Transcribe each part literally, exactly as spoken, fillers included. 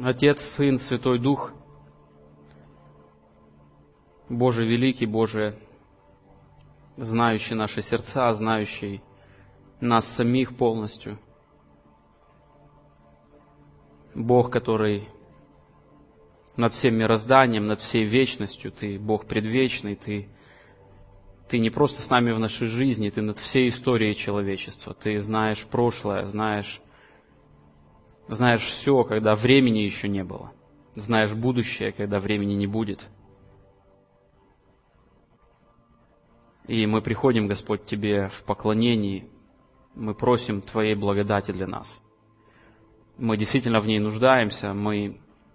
Отец, Сын, Святой Дух, Боже великий, Боже, знающий наши сердца, знающий нас самих полностью. Бог, который над всем мирозданием, над всей вечностью, Ты Бог предвечный, Ты, Ты не просто с нами в нашей жизни, Ты над всей историей человечества. Ты знаешь прошлое, знаешь, знаешь все, когда времени еще не было. Знаешь будущее, когда времени не будет. И мы приходим, Господь, Тебе в поклонении. Мы просим Твоей благодати для нас. Мы действительно в ней нуждаемся. Мы,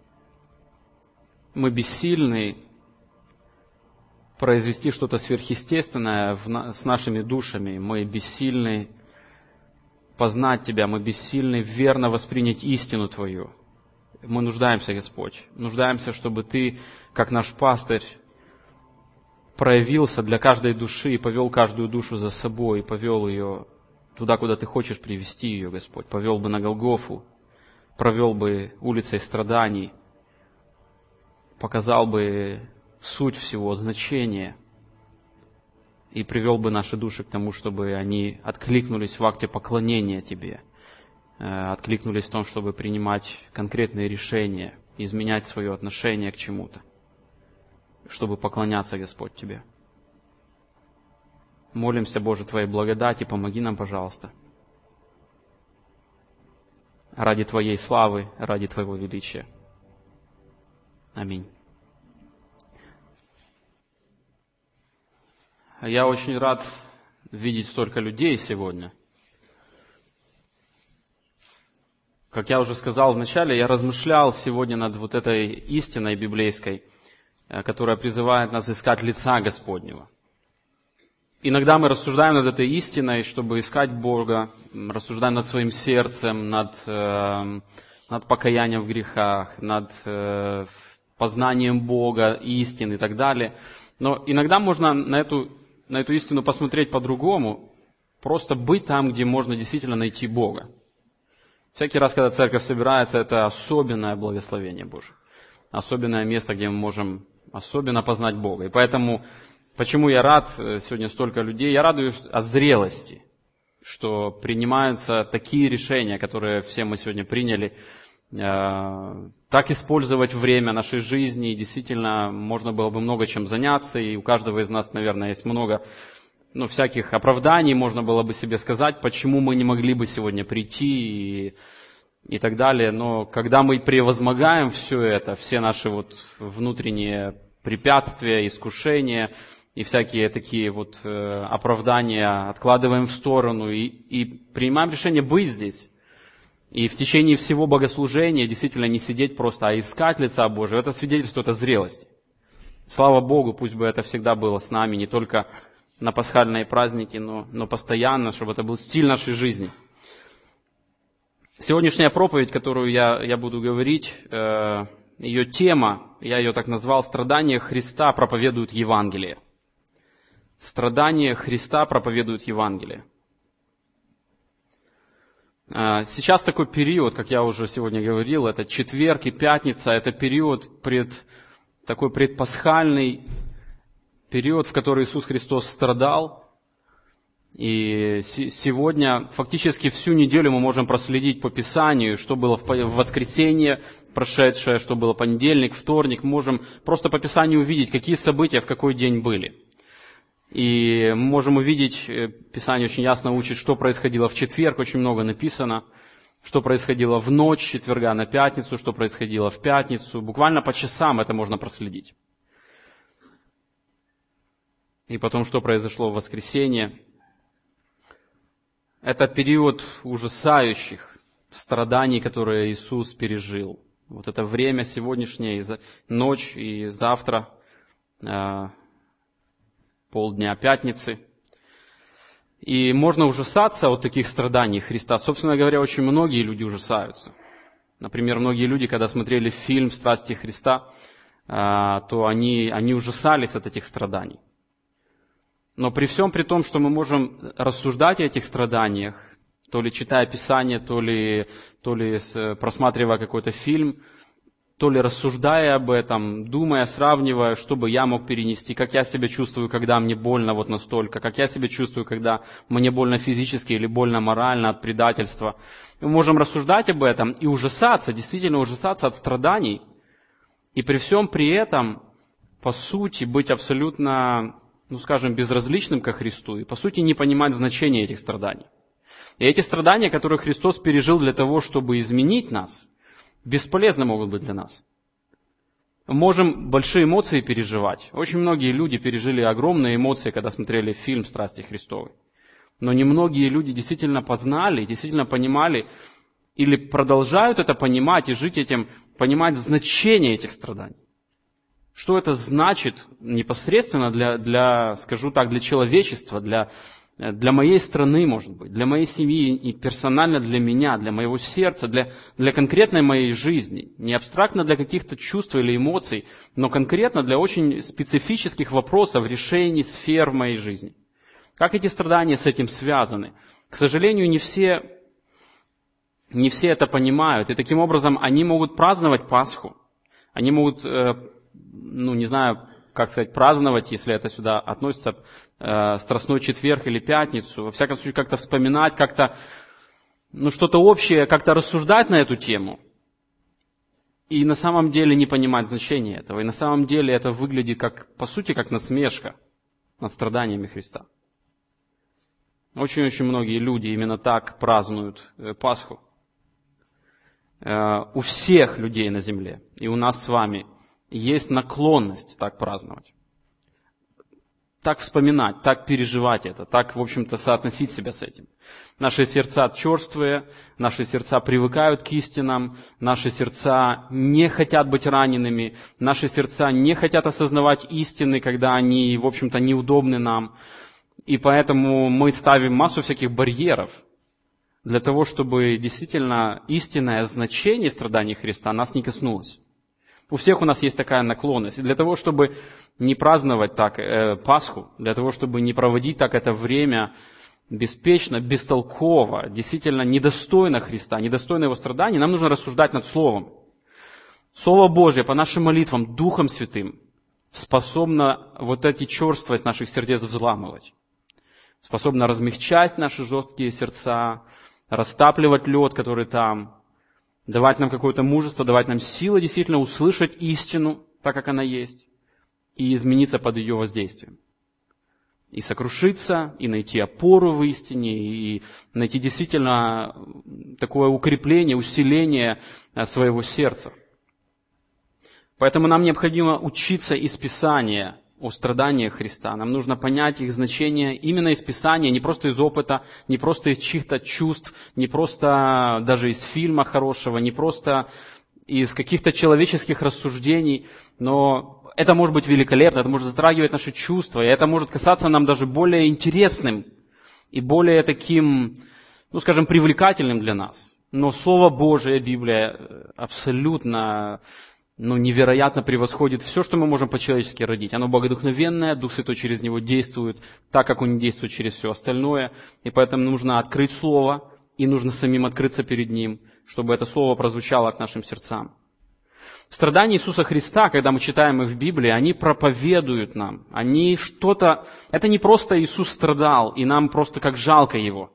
мы бессильны произвести что-то сверхъестественное в на, с нашими душами. Мы бессильны познать Тебя. Мы бессильны верно воспринять истину Твою. Мы нуждаемся, Господь. Нуждаемся, чтобы Ты, как наш пастырь, проявился для каждой души и повел каждую душу за собой, и повел ее туда, куда Ты хочешь привести ее, Господь. Повел бы на Голгофу, провел бы улицей страданий, показал бы суть всего, значение, и привел бы наши души к тому, чтобы они откликнулись в акте поклонения Тебе, откликнулись в том, чтобы принимать конкретные решения, изменять свое отношение к чему-то, чтобы поклоняться, Господь, Тебе. Молимся, Боже, Твоей благодати, помоги нам, пожалуйста. Ради Твоей славы, ради Твоего величия. Аминь. Я очень рад видеть столько людей сегодня. Как я уже сказал вначале, я размышлял сегодня над вот этой истиной библейской, которая призывает нас искать лица Господнего. Иногда мы рассуждаем над этой истиной, чтобы искать Бога, рассуждаем над своим сердцем, над, э, над покаянием в грехах, над э, познанием Бога, истин и так далее. Но иногда можно на эту, на эту истину посмотреть по-другому, просто быть там, где можно действительно найти Бога. Всякий раз, когда церковь собирается, это особенное благословение Божие, особенное место, где мы можем особенно познать Бога. И поэтому, почему я рад, сегодня столько людей, я радуюсь о зрелости, что принимаются такие решения, которые все мы сегодня приняли, э, так использовать время нашей жизни, и действительно можно было бы много чем заняться, и у каждого из нас, наверное, есть много ну, всяких оправданий, можно было бы себе сказать, почему мы не могли бы сегодня прийти, и и так далее. Но когда мы превозмогаем все это, все наши вот внутренние препятствия, искушения и всякие такие вот э, оправдания откладываем в сторону и, и принимаем решение быть здесь. И в течение всего богослужения действительно не сидеть просто, а искать лица Божьего, это свидетельство, это зрелость. Слава Богу, пусть бы это всегда было с нами, не только на пасхальные праздники, но, но постоянно, чтобы это был стиль нашей жизни. Сегодняшняя проповедь, которую я, я буду говорить, э, ее тема, я ее так назвал, «Страдания Христа проповедуют Евангелие». Страдания Христа проповедуют Евангелие. Э, сейчас такой период, как я уже сегодня говорил, это четверг и пятница, это период, пред, такой предпасхальный период, в который Иисус Христос страдал. И сегодня фактически всю неделю мы можем проследить по Писанию, что было в воскресенье прошедшее, что было понедельник, вторник. Мы можем просто по Писанию увидеть, какие события в какой день были. И мы можем увидеть, Писание очень ясно учит, что происходило в четверг, очень много написано, что происходило в ночь четверга на пятницу, что происходило в пятницу. Буквально по часам это можно проследить. И потом, что произошло в воскресенье. Это период ужасающих страданий, которые Иисус пережил. Вот это время сегодняшнее, ночь и завтра, э, полдня пятницы. И можно ужасаться от таких страданий Христа. Собственно говоря, очень многие люди ужасаются. Например, многие люди, когда смотрели фильм «Страсти Христа», э, то они, они ужасались от этих страданий. Но при всем при том, что мы можем рассуждать о этих страданиях, то ли читая Писание, то ли, то ли просматривая какой-то фильм, то ли рассуждая об этом, думая, сравнивая, что бы я мог перенести, как я себя чувствую, когда мне больно вот настолько, как я себя чувствую, когда мне больно физически или больно морально от предательства. Мы можем рассуждать об этом и ужасаться, действительно ужасаться от страданий, и при всем при этом, по сути, быть абсолютно, ну скажем, безразличным ко Христу, и по сути не понимать значения этих страданий. И эти страдания, которые Христос пережил для того, чтобы изменить нас, бесполезны могут быть для нас. Мы можем большие эмоции переживать. Очень многие люди пережили огромные эмоции, когда смотрели фильм «Страсти Христовы». Но немногие люди действительно познали, действительно понимали или продолжают это понимать и жить этим, понимать значение этих страданий. Что это значит непосредственно для, для скажу так, для человечества, для Для моей страны, может быть, для моей семьи и персонально для меня, для моего сердца, для, для конкретной моей жизни. Не абстрактно для каких-то чувств или эмоций, но конкретно для очень специфических вопросов, решений, сфер моей жизни. Как эти страдания с этим связаны? К сожалению, не все, не все это понимают. И таким образом они могут праздновать Пасху. Они могут, ну не знаю, как сказать, праздновать, если это сюда относится, э, Страстной четверг или пятницу, во всяком случае как-то вспоминать, как-то, ну, что-то общее, как-то рассуждать на эту тему. И на самом деле не понимать значения этого. И на самом деле это выглядит, как, по сути, как насмешка над страданиями Христа. Очень-очень многие люди именно так празднуют Пасху. Э, у всех людей на земле, и у нас с вами, есть наклонность так праздновать, так вспоминать, так переживать это, так, в общем-то, соотносить себя с этим. Наши сердца черствые, наши сердца привыкают к истинам, наши сердца не хотят быть ранеными, наши сердца не хотят осознавать истины, когда они, в общем-то, неудобны нам. И поэтому мы ставим массу всяких барьеров для того, чтобы действительно истинное значение страданий Христа нас не коснулось. У всех у нас есть такая наклонность. И для того, чтобы не праздновать так э, Пасху, для того, чтобы не проводить так это время беспечно, бестолково, действительно недостойно Христа, недостойно Его страданий, нам нужно рассуждать над Словом. Слово Божье по нашим молитвам Духом Святым способно вот эти черствость наших сердец взламывать, способно размягчать наши жесткие сердца, растапливать лед, который там, давать нам какое-то мужество, давать нам силы действительно услышать истину, так как она есть, и измениться под ее воздействием. И сокрушиться, и найти опору в истине, и найти действительно такое укрепление, усиление своего сердца. Поэтому нам необходимо учиться из Писания о страданиях Христа. Нам нужно понять их значение именно из Писания, не просто из опыта, не просто из чьих-то чувств, не просто даже из фильма хорошего, не просто из каких-то человеческих рассуждений, но это может быть великолепно, это может затрагивать наши чувства, и это может касаться нам даже более интересным и более таким, ну скажем, привлекательным для нас. Но Слово Божие, Библия, абсолютно... но невероятно превосходит все, что мы можем по-человечески родить. Оно богодухновенное, Дух Святой через него действует так, как Он не действует через все остальное. И поэтому нужно открыть Слово, и нужно самим открыться перед Ним, чтобы это Слово прозвучало к нашим сердцам. Страдания Иисуса Христа, когда мы читаем их в Библии, они проповедуют нам. Они что-то... Это не просто Иисус страдал, и нам просто как жалко Его.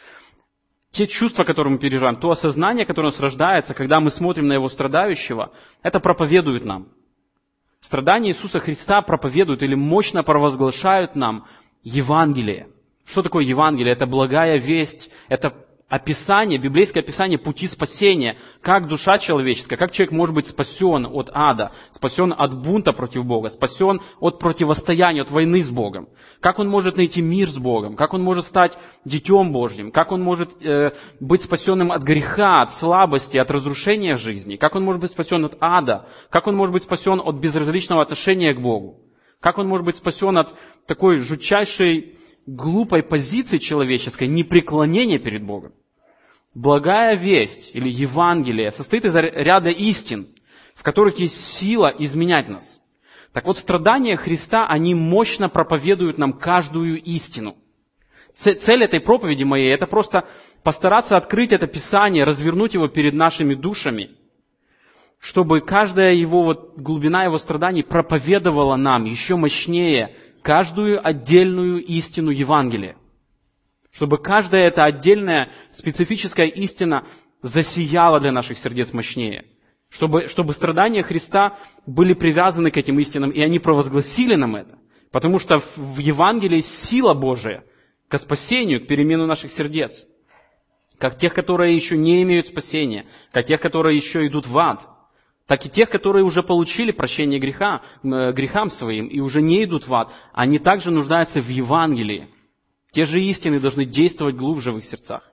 Те чувства, которые мы переживаем, то осознание, которое у нас рождается, когда мы смотрим на Его страдающего, это проповедует нам. Страдания Иисуса Христа проповедуют или мощно провозглашают нам Евангелие. Что такое Евангелие? Это благая весть, это описание, библейское описание пути спасения, как душа человеческая, как человек может быть спасен от ада, спасен от бунта против Бога, спасен от противостояния, от войны с Богом, как он может найти мир с Богом, как он может стать детем Божьим, как он может э, быть спасенным от греха, от слабости, от разрушения жизни, как он может быть спасен от ада, как он может быть спасен от безразличного отношения к Богу, как он может быть спасен от такой жутчайшей глупой позиции человеческой, непреклонения перед Богом. Благая весть или Евангелие состоит из ряда истин, в которых есть сила изменять нас. Так вот, страдания Христа, они мощно проповедуют нам каждую истину. Цель этой проповеди моей – это просто постараться открыть это Писание, развернуть его перед нашими душами, чтобы каждая его, вот, глубина его страданий проповедовала нам еще мощнее каждую отдельную истину Евангелия. Чтобы каждая эта отдельная специфическая истина засияла для наших сердец мощнее. Чтобы, чтобы страдания Христа были привязаны к этим истинам, и они провозгласили нам это. Потому что в Евангелии сила Божия к спасению, к перемену наших сердец. Как тех, которые еще не имеют спасения, как тех, которые еще идут в ад, так и тех, которые уже получили прощение греха, грехам своим и уже не идут в ад, они также нуждаются в Евангелии. Те же истины должны действовать глубже в их сердцах.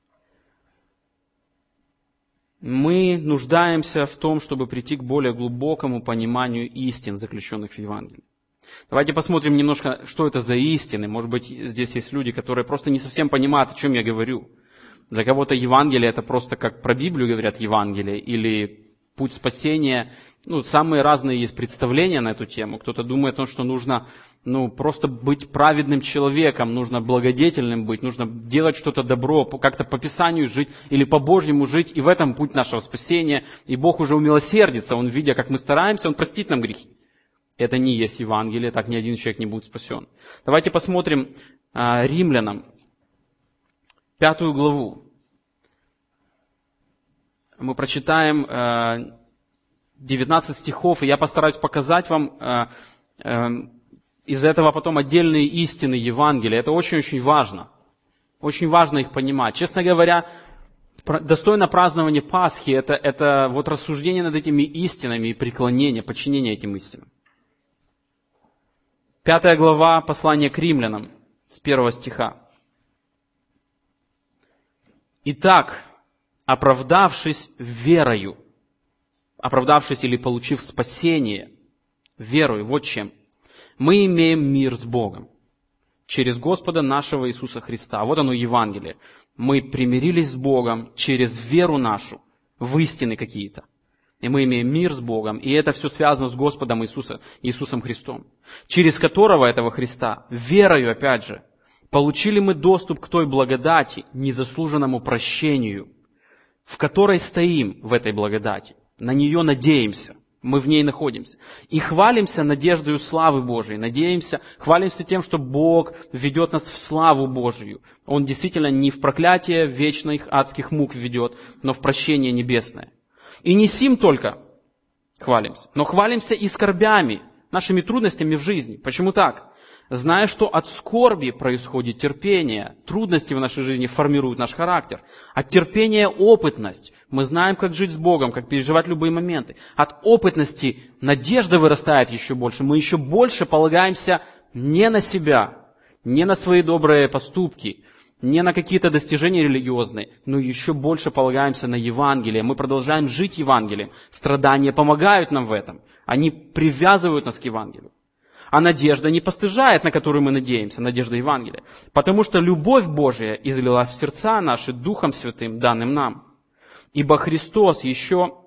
Мы нуждаемся в том, чтобы прийти к более глубокому пониманию истин, заключенных в Евангелии. Давайте посмотрим немножко, что это за истины. Может быть, здесь есть люди, которые просто не совсем понимают, о чем я говорю. Для кого-то Евангелие — это просто как про Библию говорят Евангелие, или путь спасения. Ну, самые разные есть представления на эту тему. Кто-то думает о том, что нужно ну, просто быть праведным человеком, нужно благодетельным быть, нужно делать что-то добро, как-то по Писанию жить или по-божьему жить, и в этом путь нашего спасения. И Бог уже умилосердится, Он, видя, как мы стараемся, Он простит нам грехи. Это не есть Евангелие, так ни один человек не будет спасен. Давайте посмотрим а, Римлянам, пятую главу. Мы прочитаем а, девятнадцать стихов, и я постараюсь показать вам а, а, из этого потом отдельные истины Евангелия. Это очень-очень важно. Очень важно их понимать. Честно говоря, достойно празднования Пасхи это, – это вот рассуждение над этими истинами и преклонение, подчинение этим истинам. Пятая глава послания к римлянам, с первого стиха. «Итак, оправдавшись верою», оправдавшись или получив спасение верою, вот чем, мы имеем мир с Богом через Господа нашего Иисуса Христа. Вот оно Евангелие. Мы примирились с Богом через веру нашу в истины какие-то. И мы имеем мир с Богом. И это все связано с Господом Иисуса, Иисусом Христом. Через которого, этого Христа, верою, опять же, получили мы доступ к той благодати, незаслуженному прощению, в которой стоим в этой благодати. На нее надеемся. Мы в ней находимся. И хвалимся надеждою славы Божией. Надеемся, хвалимся тем, что Бог ведет нас в славу Божию. Он действительно не в проклятие вечных адских мук ведет, но в прощение небесное. И не сим только хвалимся, но хвалимся и скорбями, нашими трудностями в жизни. Почему так? Зная, что от скорби происходит терпение, трудности в нашей жизни формируют наш характер. От терпения опытность. Мы знаем, как жить с Богом, как переживать любые моменты. От опытности надежда вырастает еще больше. Мы еще больше полагаемся не на себя, не на свои добрые поступки, не на какие-то достижения религиозные, но еще больше полагаемся на Евангелие. Мы продолжаем жить Евангелием. Страдания помогают нам в этом. Они привязывают нас к Евангелию. А надежда не постыжает, на которую мы надеемся, надежда Евангелия. Потому что любовь Божия излилась в сердца наши Духом Святым, данным нам. Ибо Христос еще,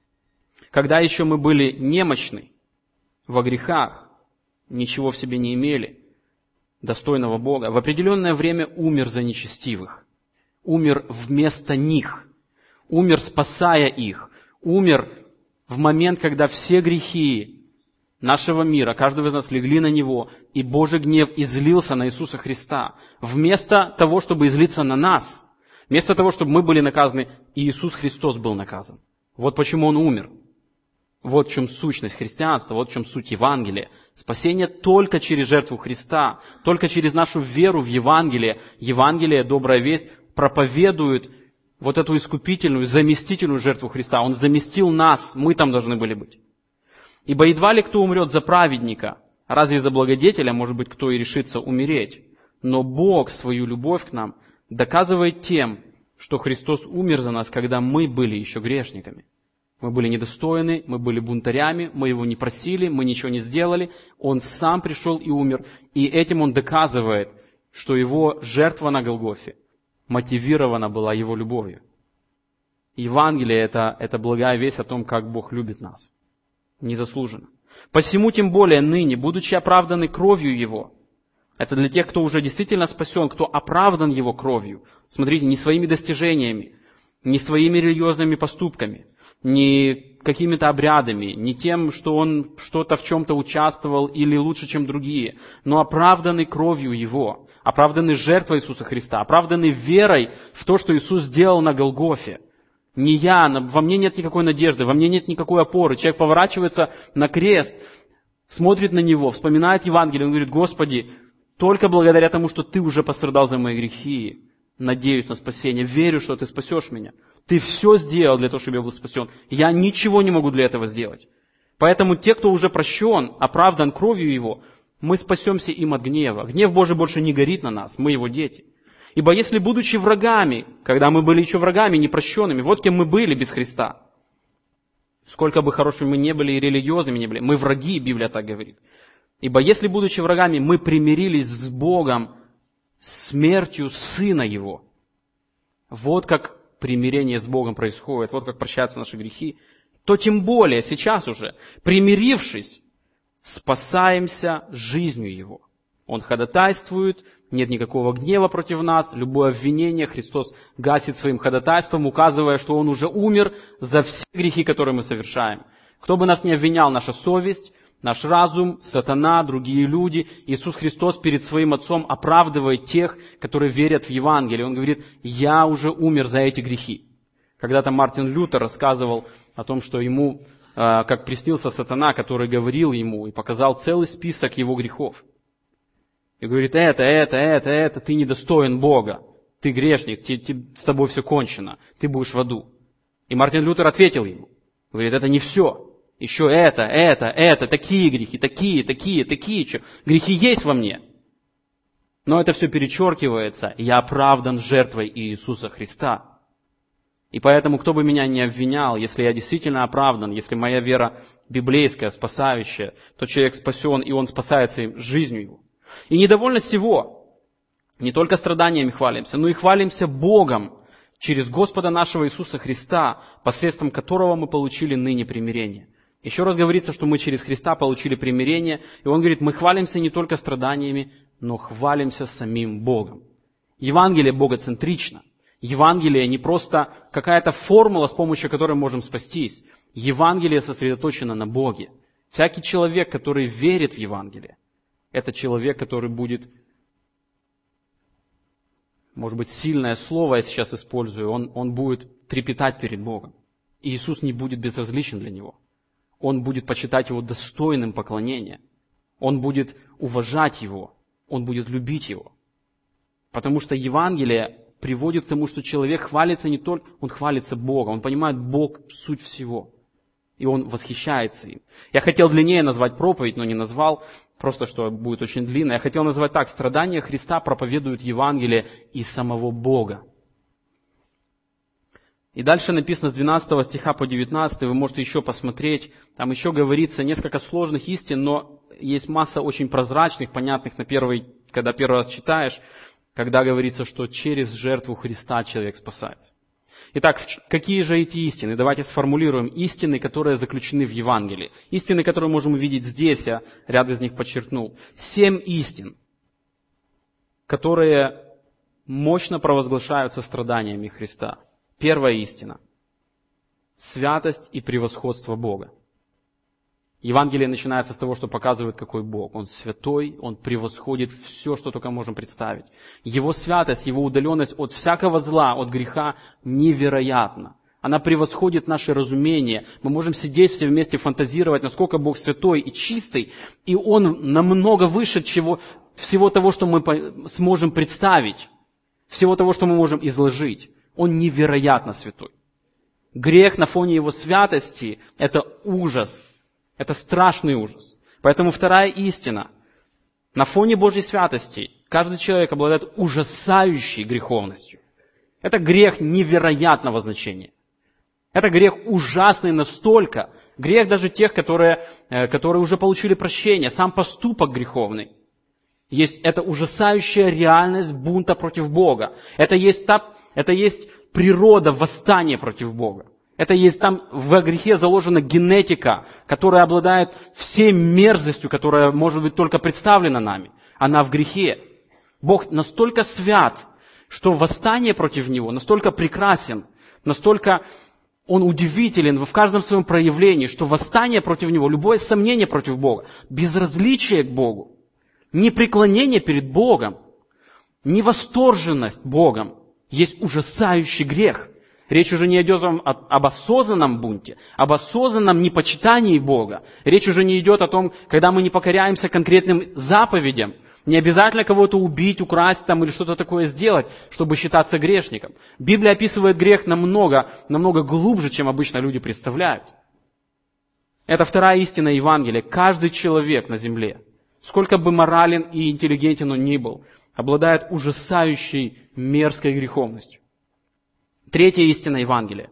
когда еще мы были немощны во грехах, ничего в себе не имели, достойного Бога, в определенное время умер за нечестивых, умер вместо них, умер, спасая их, умер в момент, когда все грехи нашего мира, каждого из нас легли на Него, и Божий гнев излился на Иисуса Христа. Вместо того, чтобы излиться на нас, вместо того, чтобы мы были наказаны, Иисус Христос был наказан. Вот почему Он умер. Вот в чем сущность христианства, вот в чем суть Евангелия. Спасение только через жертву Христа, только через нашу веру в Евангелие. Евангелие, добрая весть, проповедует вот эту искупительную, заместительную жертву Христа. Он заместил нас, мы там должны были быть. Ибо едва ли кто умрет за праведника, разве за благодетеля, может быть, кто и решится умереть. Но Бог свою любовь к нам доказывает тем, что Христос умер за нас, когда мы были еще грешниками. Мы были недостойны, мы были бунтарями, мы Его не просили, мы ничего не сделали. Он сам пришел и умер. И этим Он доказывает, что Его жертва на Голгофе мотивирована была Его любовью. Евангелие это, – это благая весть о том, как Бог любит нас. Незаслуженно. Посему тем более ныне, будучи оправданы кровью Его, это для тех, кто уже действительно спасен, кто оправдан Его кровью. Смотрите, не своими достижениями, не своими религиозными поступками, не какими-то обрядами, не тем, что он что-то в чем-то участвовал или лучше, чем другие, но оправданный кровью Его, оправданный жертвой Иисуса Христа, оправданный верой в то, что Иисус сделал на Голгофе. Не я, во мне нет никакой надежды, во мне нет никакой опоры. Человек поворачивается на крест, смотрит на него, вспоминает Евангелие, он говорит: Господи, только благодаря тому, что Ты уже пострадал за мои грехи, надеюсь на спасение, верю, что Ты спасешь меня. Ты все сделал для того, чтобы я был спасен. Я ничего не могу для этого сделать. Поэтому те, кто уже прощен, оправдан кровью Его, мы спасемся им от гнева. Гнев Божий больше не горит на нас, мы Его дети. Ибо если, будучи врагами, когда мы были еще врагами, непрощенными, вот кем мы были без Христа, сколько бы хорошими мы не были и религиозными не были, мы враги, Библия так говорит. Ибо если, будучи врагами, мы примирились с Богом смертью Сына Его, вот как примирение с Богом происходит, вот как прощаются наши грехи, то тем более сейчас уже, примирившись, спасаемся жизнью Его. Он ходатайствует, нет никакого гнева против нас, любое обвинение Христос гасит своим ходатайством, указывая, что Он уже умер за все грехи, которые мы совершаем. Кто бы нас ни обвинял, наша совесть, наш разум, сатана, другие люди, Иисус Христос перед Своим Отцом оправдывает тех, которые верят в Евангелие. Он говорит: я уже умер за эти грехи. Когда-то Мартин Лютер рассказывал о том, что ему, как приснился сатана, который говорил ему и показал целый список его грехов. И говорит: это, это, это, это, ты недостоин Бога, ты грешник, ты, ты, с тобой все кончено, ты будешь в аду. И Мартин Лютер ответил ему, говорит: это не все. Еще это, это, это, такие грехи, такие, такие, такие. Что? Грехи есть во мне. Но это все перечеркивается. Я оправдан жертвой Иисуса Христа. И поэтому, кто бы меня ни обвинял, если я действительно оправдан, если моя вера библейская, спасающая, то человек спасен, и он спасается им, жизнью его. И недовольно всего, не только страданиями хвалимся, но и хвалимся Богом через Господа нашего Иисуса Христа, посредством которого мы получили ныне примирение. Еще раз говорится, что мы через Христа получили примирение, и он говорит: мы хвалимся не только страданиями, но хвалимся самим Богом. Евангелие богоцентрично. Евангелие не просто какая-то формула, с помощью которой мы можем спастись. Евангелие сосредоточено на Боге. Всякий человек, который верит в Евангелие, это человек, который будет, может быть, сильное слово я сейчас использую, он, он будет трепетать перед Богом. И Иисус не будет безразличен для него. Он будет почитать Его достойным поклонения. Он будет уважать Его. Он будет любить Его. Потому что Евангелие приводит к тому, что человек хвалится не только, он хвалится Богом. Он понимает Бог суть всего. И он восхищается им. Я хотел длиннее назвать проповедь, но не назвал, просто что будет очень длинно. Я хотел назвать так: страдания Христа проповедуют Евангелие и самого Бога. И дальше написано с двенадцатого стиха по девятнадцатый, вы можете еще посмотреть. Там еще говорится несколько сложных истин, но есть масса очень прозрачных, понятных на первый, когда первый раз читаешь, когда говорится, что через жертву Христа человек спасается. Итак, какие же эти истины? Давайте сформулируем истины, которые заключены в Евангелии. Истины, которые можем увидеть здесь, я ряд из них подчеркнул. Семь истин, которые мощно провозглашаются страданиями Христа. Первая истина – святость и превосходство Бога. Евангелие начинается с того, что показывает, какой Бог. Он святой, Он превосходит все, что только можем представить. Его святость, Его удаленность от всякого зла, от греха невероятна. Она превосходит наше разумение. Мы можем сидеть все вместе, фантазировать, насколько Бог святой и чистый, и Он намного выше чего, всего того, что мы сможем представить, всего того, что мы можем изложить. Он невероятно святой. Грех на фоне Его святости – это ужас, это страшный ужас. Поэтому вторая истина. На фоне Божьей святости каждый человек обладает ужасающей греховностью. Это грех невероятного значения. Это грех ужасный настолько, грех даже тех, которые, которые уже получили прощение, сам поступок греховный. Есть это ужасающая реальность бунта против Бога. Это есть, та, это есть природа восстания против Бога. Это есть там в грехе заложена генетика, которая обладает всей мерзостью, которая может быть только представлена нами. Она в грехе. Бог настолько свят, что восстание против Него настолько прекрасен, настолько Он удивителен в каждом своем проявлении, что восстание против Него, любое сомнение против Бога, безразличие к Богу, непреклонение перед Богом, невосторженность Богом есть ужасающий грех. Речь уже не идет об осознанном бунте, об осознанном непочитании Бога. Речь уже не идет о том, когда мы не покоряемся конкретным заповедям. Не обязательно кого-то убить, украсть там, или что-то такое сделать, чтобы считаться грешником. Библия описывает грех намного, намного глубже, чем обычно люди представляют. Это вторая истина Евангелия. Каждый человек на земле, сколько бы морален и интеллигентен он ни был, обладает ужасающей мерзкой греховностью. Третья истина Евангелия.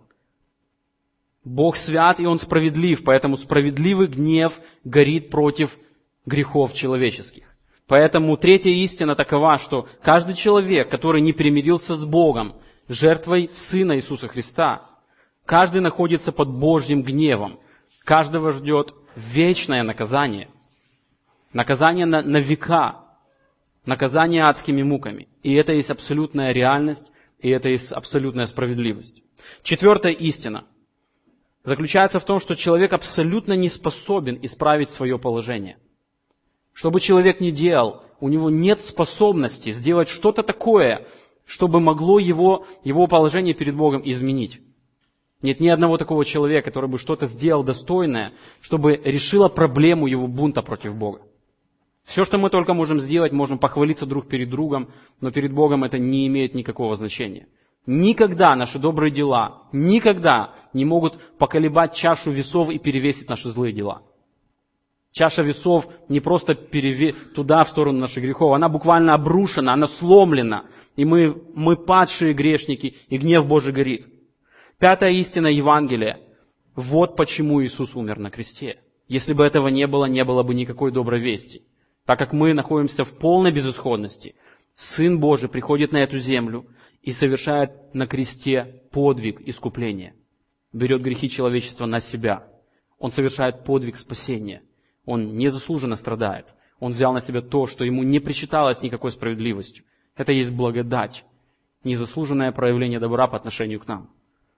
Бог свят, и Он справедлив, поэтому справедливый гнев горит против грехов человеческих. Поэтому третья истина такова, что каждый человек, который не примирился с Богом, жертвой Сына Иисуса Христа, каждый находится под Божьим гневом. Каждого ждет вечное наказание. Наказание на, на века. Наказание адскими муками. И это есть абсолютная реальность, и это есть абсолютная справедливость. Четвертая истина заключается в том, что человек абсолютно не способен исправить свое положение. Что бы человек ни делал, у него нет способности сделать что-то такое, чтобы могло его, его положение перед Богом изменить. Нет ни одного такого человека, который бы что-то сделал достойное, чтобы решило проблему его бунта против Бога. Все, что мы только можем сделать, можем похвалиться друг перед другом, но перед Богом это не имеет никакого значения. Никогда наши добрые дела, никогда не могут поколебать чашу весов и перевесить наши злые дела. Чаша весов не просто переве... туда, в сторону наших грехов, она буквально обрушена, она сломлена, и мы, мы падшие грешники, и гнев Божий горит. Пятая истина Евангелия. Вот почему Иисус умер на кресте. Если бы этого не было, не было бы никакой доброй вести. Так как мы находимся в полной безысходности, Сын Божий приходит на эту землю и совершает на кресте подвиг искупления. Берет грехи человечества на себя. Он совершает подвиг спасения. Он незаслуженно страдает. Он взял на себя то, что ему не причиталось никакой справедливостью. Это есть благодать, незаслуженное проявление добра по отношению к нам.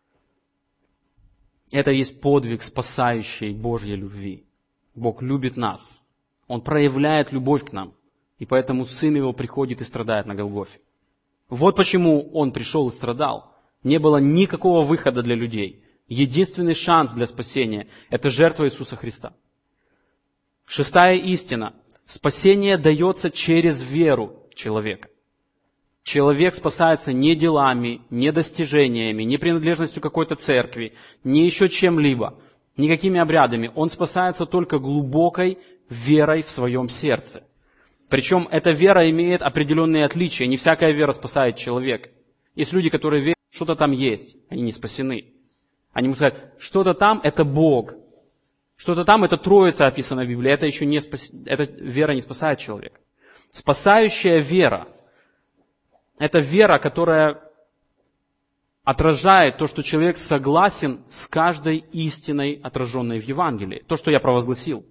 Это есть подвиг спасающей Божьей любви. Бог любит нас. Он проявляет любовь к нам. И поэтому Сын Его приходит и страдает на Голгофе. Вот почему Он пришел и страдал. Не было никакого выхода для людей. Единственный шанс для спасения – это жертва Иисуса Христа. Шестая истина. Спасение дается через веру человека. Человек спасается не делами, не достижениями, не принадлежностью какой-то церкви, не еще чем-либо, никакими обрядами. Он спасается только глубокой верой в своем сердце. Причем эта вера имеет определенные отличия. Не всякая вера спасает человека. Есть люди, которые верят, что что-то там есть, они не спасены. Они могут сказать, что-то там – это Бог. Что-то там – это Троица описана в Библии. Это еще не спас... Эта вера не спасает человека. Спасающая вера – это вера, которая отражает то, что человек согласен с каждой истиной, отраженной в Евангелии. То, что я провозгласил.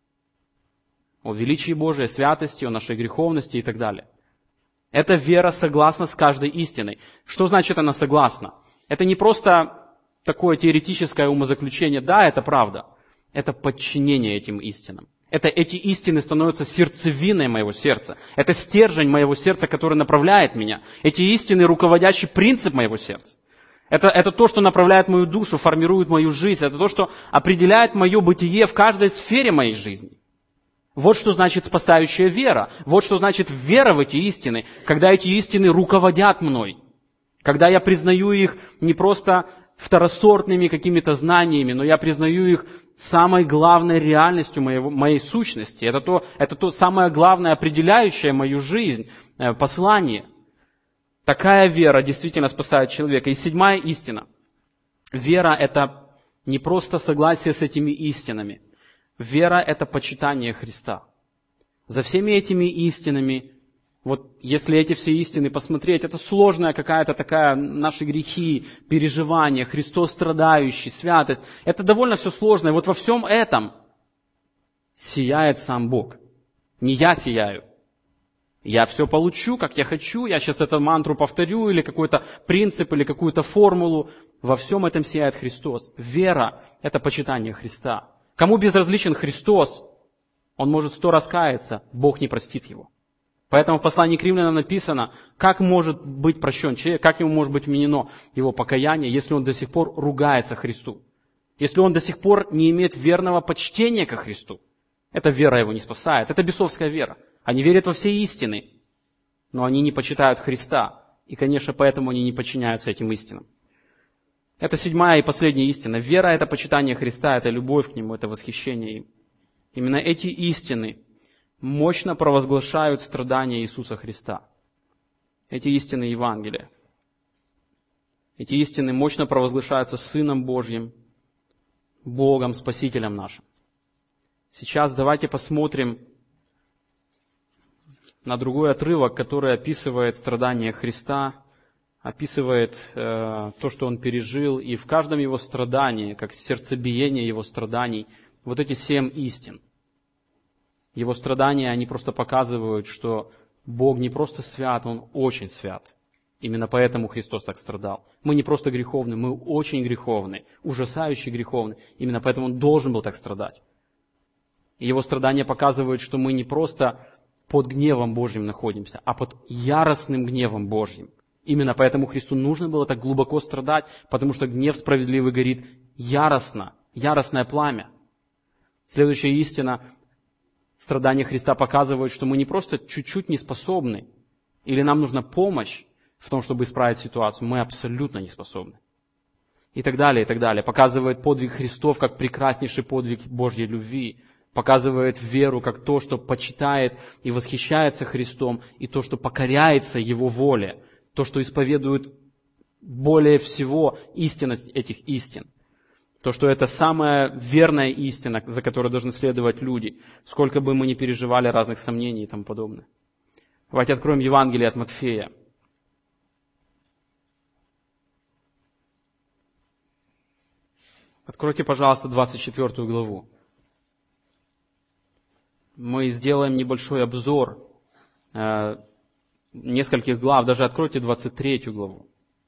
О величии Божией, святости, о нашей греховности и так далее. Эта вера согласна с каждой истиной. Что значит она согласна? Это не просто такое теоретическое умозаключение. Да, это правда. Это подчинение этим истинам. Это эти истины становятся сердцевиной моего сердца. Это стержень моего сердца, который направляет меня. Эти истины – руководящий принцип моего сердца. Это, это то, что направляет мою душу, формирует мою жизнь. Это то, что определяет мое бытие в каждой сфере моей жизни. Вот что значит спасающая вера. Вот что значит вера в эти истины, когда эти истины руководят мной. Когда я признаю их не просто второсортными какими-то знаниями, но я признаю их самой главной реальностью моего, моей сущности. Это то, это то самое главное, определяющее мою жизнь, э, послание. Такая вера действительно спасает человека. И седьмая истина. Вера – это не просто согласие с этими истинами. Вера – это почитание Христа. За всеми этими истинами, вот если эти все истины посмотреть, это сложная какая-то такая, наши грехи, переживания, Христос страдающий, святость. Это довольно все сложно. И вот во всем этом сияет сам Бог. Не я сияю. Я все получу, как я хочу, я сейчас эту мантру повторю, или какой-то принцип, или какую-то формулу. Во всем этом сияет Христос. Вера – это почитание Христа. Кому безразличен Христос, он может сто раз каяться, Бог не простит его. Поэтому в послании к римлянам написано, как может быть прощен человек, как ему может быть вменено его покаяние, если он до сих пор ругается Христу. Если он до сих пор не имеет верного почтения ко Христу. Эта вера его не спасает, это бесовская вера. Они верят во все истины, но они не почитают Христа. И, конечно, поэтому они не подчиняются этим истинам. Это седьмая и последняя истина. Вера – это почитание Христа, это любовь к Нему, это восхищение им. Именно эти истины мощно провозглашают страдания Иисуса Христа. Эти истины Евангелия. Эти истины мощно провозглашаются Сыном Божьим, Богом, Спасителем нашим. Сейчас давайте посмотрим на другой отрывок, который описывает страдания Христа, описывает э, то, что Он пережил, и в каждом Его страдании, как сердцебиение Его страданий, вот эти семь истин. Его страдания, они просто показывают, что Бог не просто свят, Он очень свят. Именно поэтому Христос так страдал. Мы не просто греховны, мы очень греховны, ужасающе греховны. Именно поэтому Он должен был так страдать. И Его страдания показывают, что мы не просто под гневом Божьим находимся, а под яростным гневом Божьим. Именно поэтому Христу нужно было так глубоко страдать, потому что гнев справедливый горит яростно, яростное пламя. Следующая истина, страдания Христа показывают, что мы не просто чуть-чуть не способны, или нам нужна помощь в том, чтобы исправить ситуацию, мы абсолютно не способны. И так далее, и так далее. Показывает подвиг Христов как прекраснейший подвиг Божьей любви. Показывает веру как то, что почитает и восхищается Христом, и то, что покоряется Его воле, то, что исповедует более всего истинность этих истин. То, что это самая верная истина, за которой должны следовать люди, сколько бы мы ни переживали разных сомнений и тому подобное. Давайте откроем Евангелие от Матфея. Откройте, пожалуйста, двадцать четвёртую главу. Мы сделаем небольшой обзор э, нескольких глав. Даже откройте двадцать третью главу.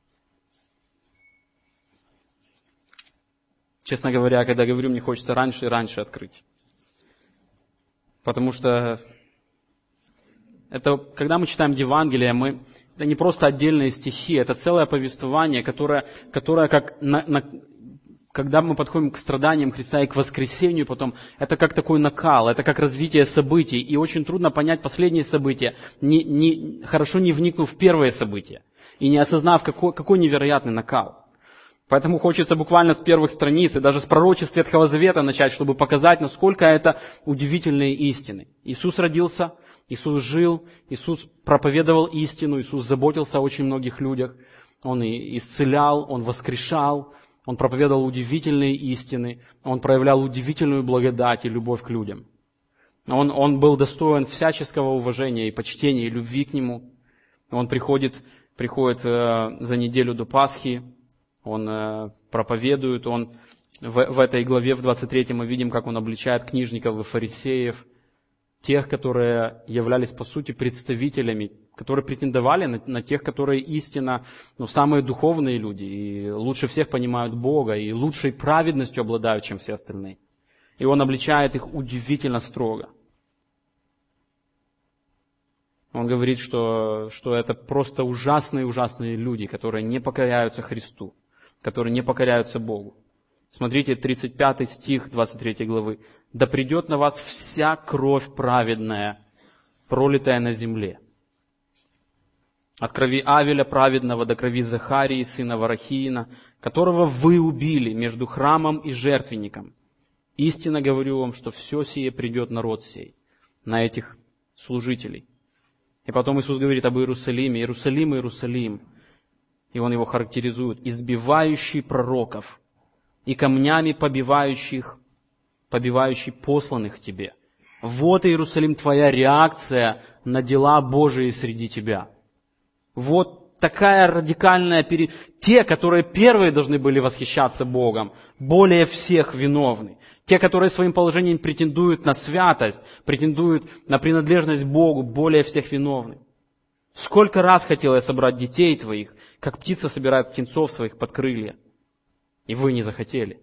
Честно говоря, когда говорю, мне хочется раньше и раньше открыть. Потому что это, когда мы читаем Евангелие, мы, это не просто отдельные стихи, это целое повествование, которое, которое как на, на, когда мы подходим к страданиям Христа и к воскресению потом, это как такой накал, это как развитие событий. И очень трудно понять последние события, не, не, хорошо не вникнув в первые события и не осознав, какой, какой невероятный накал. Поэтому хочется буквально с первых страниц и даже с пророчеств Ветхого Завета начать, чтобы показать, насколько это удивительные истины. Иисус родился, Иисус жил, Иисус проповедовал истину, Иисус заботился о очень многих людях. Он и исцелял, Он воскрешал, Он проповедовал удивительные истины, Он проявлял удивительную благодать и любовь к людям. Он, он был достоин всяческого уважения и почтения, и любви к Нему. Он приходит, приходит э, за неделю до Пасхи, Он э, проповедует, Он в, в этой главе, в двадцать третьей, мы видим, как Он обличает книжников и фарисеев, тех, которые являлись, по сути, представителями, которые претендовали на, на тех, которые истинно, ну, самые духовные люди, и лучше всех понимают Бога, и лучшей праведностью обладают, чем все остальные. И Он обличает их удивительно строго. Он говорит, что, что это просто ужасные-ужасные люди, которые не покоряются Христу, которые не покоряются Богу. Смотрите, тридцать пятый стих двадцать третьей главы. «Да придет на вас вся кровь праведная, пролитая на земле. От крови Авеля праведного до крови Захарии, сына Варахиина, которого вы убили между храмом и жертвенником. Истинно говорю вам, что все сие придет на род сей, на этих служителей». И потом Иисус говорит об Иерусалиме. «Иерусалим, Иерусалим». И Он его характеризует. «Избивающий пророков и камнями побивающих, побивающий посланных тебе». Вот, Иерусалим, твоя реакция на дела Божии среди тебя. Вот такая радикальная... Пере... Те, которые первые должны были восхищаться Богом, более всех виновны. Те, которые своим положением претендуют на святость, претендуют на принадлежность Богу, более всех виновны. Сколько раз хотел я собрать детей твоих, как птица собирает птенцов своих под крылья, и вы не захотели.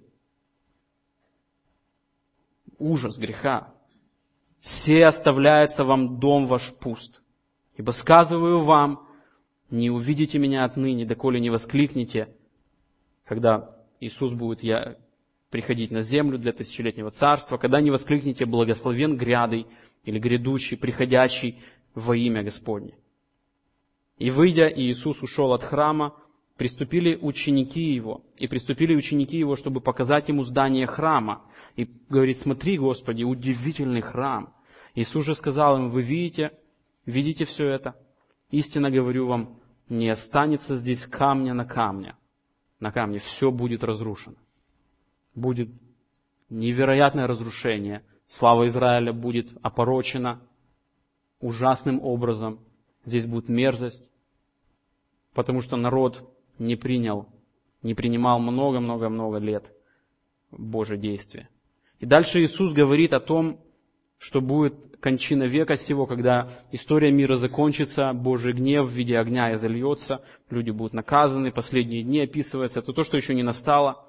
Ужас греха. «Се оставляется вам дом ваш пуст, ибо сказываю вам, не увидите меня отныне, доколе не воскликнете», когда Иисус будет я, приходить на землю для тысячелетнего царства, когда не воскликнете «благословен грядый» или «грядущий», «приходящий во имя Господне». И выйдя, Иисус ушел от храма, приступили ученики Его, и приступили ученики Его, чтобы показать Ему здание храма. И говорит: «Смотри, Господи, удивительный храм». Иисус же сказал им: «Вы видите, видите все это? Истинно говорю вам, не останется здесь камня на камне, на камне, все будет разрушено». Будет невероятное разрушение, слава Израиля будет опорочена ужасным образом, здесь будет мерзость, потому что народ не принял, не принимал много-много-много лет Божие действие. И дальше Иисус говорит о том, что будет кончина века сего, когда история мира закончится, Божий гнев в виде огня изольется, люди будут наказаны, последние дни описывается. Это то, что еще не настало.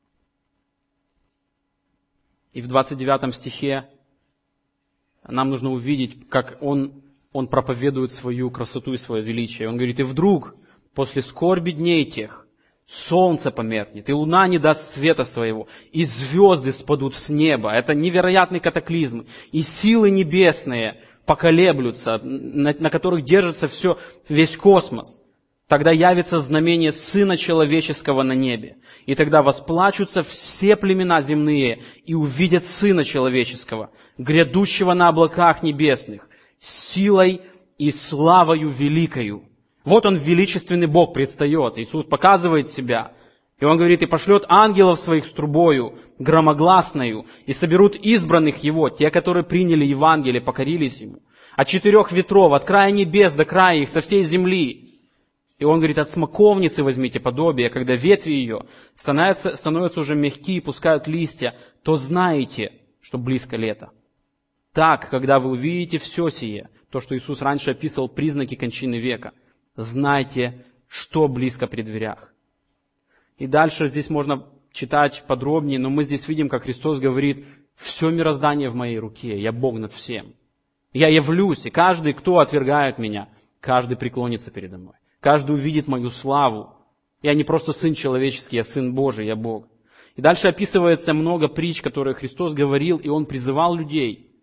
И в двадцать девятом стихе нам нужно увидеть, как Он, он проповедует свою красоту и свое величие. Он говорит: «И вдруг, после скорби дней тех, солнце померкнет, и луна не даст света своего, и звезды спадут с неба». Это невероятный катаклизм. И силы небесные поколеблются, на, на которых держится все, весь космос. Тогда явится знамение Сына Человеческого на небе. И тогда восплачутся все племена земные и увидят Сына Человеческого, грядущего на облаках небесных, силой и славою великою. Вот Он, величественный Бог, предстает. Иисус показывает себя. И Он говорит: «И пошлет ангелов своих с трубою, громогласною, и соберут избранных Его, те, которые приняли Евангелие, покорились Ему, от четырех ветров, от края небес до края их, со всей земли». И Он говорит: «От смоковницы возьмите подобие, когда ветви ее становятся, становятся уже мягкие, пускают листья, то знаете, что близко лето». Так, когда вы увидите все сие, то, что Иисус раньше описывал, признаки кончины века, знайте, что близко при дверях. И дальше здесь можно читать подробнее, но мы здесь видим, как Христос говорит: «Все мироздание в моей руке, я Бог над всем. Я явлюсь, и каждый, кто отвергает меня, каждый преклонится передо мной. Каждый увидит мою славу. Я не просто Сын человеческий, я Сын Божий, я Бог». И дальше описывается много притч, которые Христос говорил, и Он призывал людей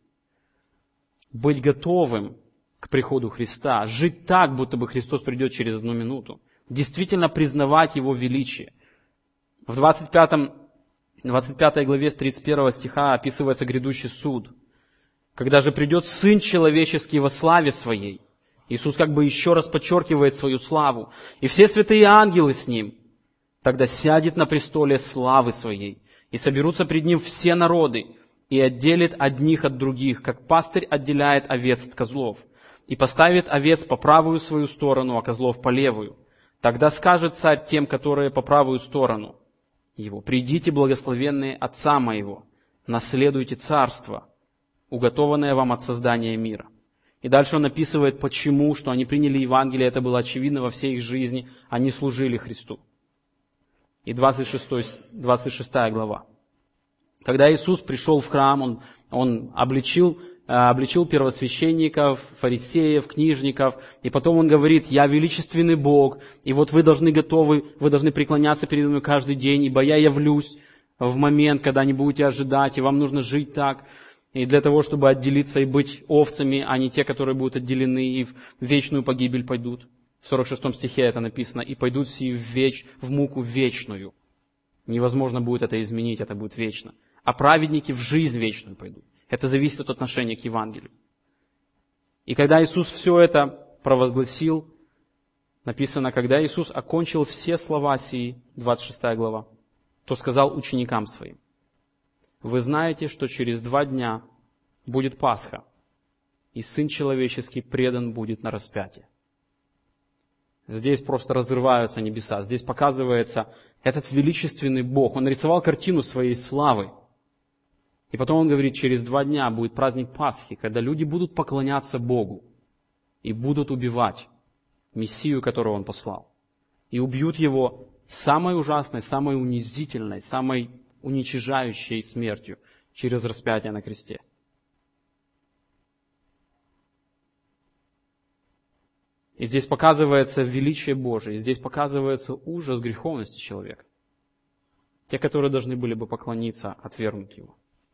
быть готовым к приходу Христа, жить так, будто бы Христос придет через одну минуту, действительно признавать Его величие. В двадцать пятой главе с тридцать первого стиха описывается грядущий суд. Когда же придет Сын Человеческий во славе Своей, Иисус как бы еще раз подчеркивает свою славу, и все святые ангелы с Ним, тогда сядет на престоле славы Своей, и соберутся пред Ним все народы, и отделит одних от других, как пастырь отделяет овец от козлов, и поставит овец по правую свою сторону, а козлов по левую. Тогда скажет царь тем, которые по правую сторону его: «Придите, благословенные Отца моего, наследуйте царство, уготованное вам от создания мира». И дальше он описывает, почему, что они приняли Евангелие, это было очевидно во всей их жизни, они служили Христу. И двадцать шестая глава. Когда Иисус пришел в храм, Он, он обличил, обличил первосвященников, фарисеев, книжников, и потом Он говорит: «Я величественный Бог, и вот вы должны готовы, вы должны преклоняться передо мной каждый день, ибо я явлюсь в момент, когда не будете ожидать, и вам нужно жить так». И для того, чтобы отделиться и быть овцами, а не те, которые будут отделены и в вечную погибель пойдут. В сорок шестом стихе это написано: «И пойдут все в, веч, в муку вечную». Невозможно будет это изменить, это будет вечно. А праведники в жизнь вечную пойдут. Это зависит от отношения к Евангелию. И когда Иисус все это провозгласил, написано: когда Иисус окончил все слова сии, двадцать шестая глава, то сказал ученикам Своим: «Вы знаете, что через два дня будет Пасха, и Сын Человеческий предан будет на распятие». Здесь просто разрываются небеса. Здесь показывается этот величественный Бог. Он нарисовал картину своей славы. И потом он говорит, через два дня будет праздник Пасхи, когда люди будут поклоняться Богу и будут убивать Мессию, которого он послал. И убьют его самой ужасной, самой унизительной, самой уничижающей смертью через распятие на кресте. И здесь показывается величие Божие, и здесь показывается ужас греховности человека. Те, которые должны были бы поклониться, отвергнут его.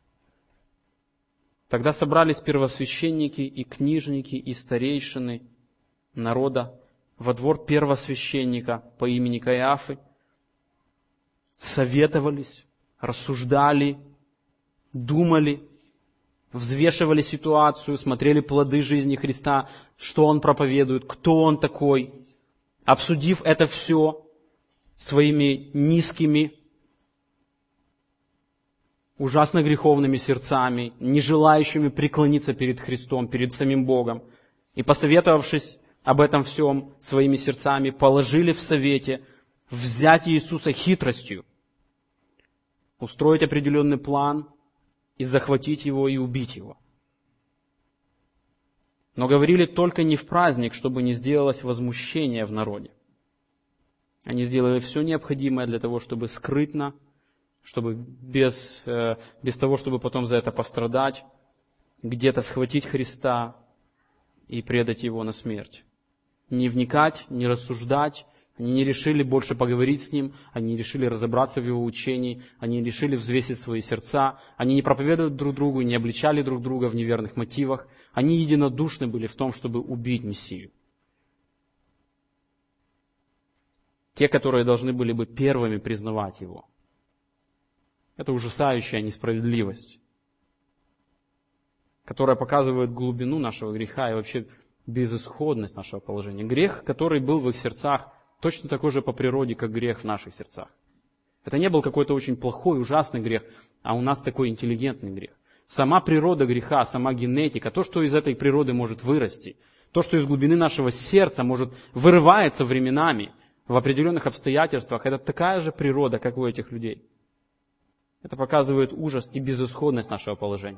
Тогда собрались первосвященники и книжники и старейшины народа во двор первосвященника по имени Каиафы, советовались, рассуждали, думали, взвешивали ситуацию, смотрели плоды жизни Христа, что Он проповедует, кто Он такой. Обсудив это все своими низкими, ужасно греховными сердцами, не желающими преклониться перед Христом, перед самим Богом, и посоветовавшись об этом всем своими сердцами, положили в совете взять Иисуса хитростью, устроить определенный план и захватить Его и убить Его. Но говорили только не в праздник, чтобы не сделалось возмущение в народе. Они сделали все необходимое для того, чтобы скрытно, чтобы без, э, без того, чтобы потом за это пострадать, где-то схватить Христа и предать Его на смерть. Не вникать, не рассуждать. Они не решили больше поговорить с Ним, они не решили разобраться в Его учении, они не решили взвесить свои сердца, они не проповедуют друг другу, не обличали друг друга в неверных мотивах. Они единодушны были в том, чтобы убить Мессию. Те, которые должны были бы первыми признавать Его. Это ужасающая несправедливость, которая показывает глубину нашего греха и вообще безысходность нашего положения. Грех, который был в их сердцах, точно такой же по природе, как грех в наших сердцах. Это не был какой-то очень плохой, ужасный грех, а у нас такой интеллигентный грех. Сама природа греха, сама генетика, то, что из этой природы может вырасти, то, что из глубины нашего сердца может вырывается временами в определенных обстоятельствах, это такая же природа, как у этих людей. Это показывает ужас и безысходность нашего положения.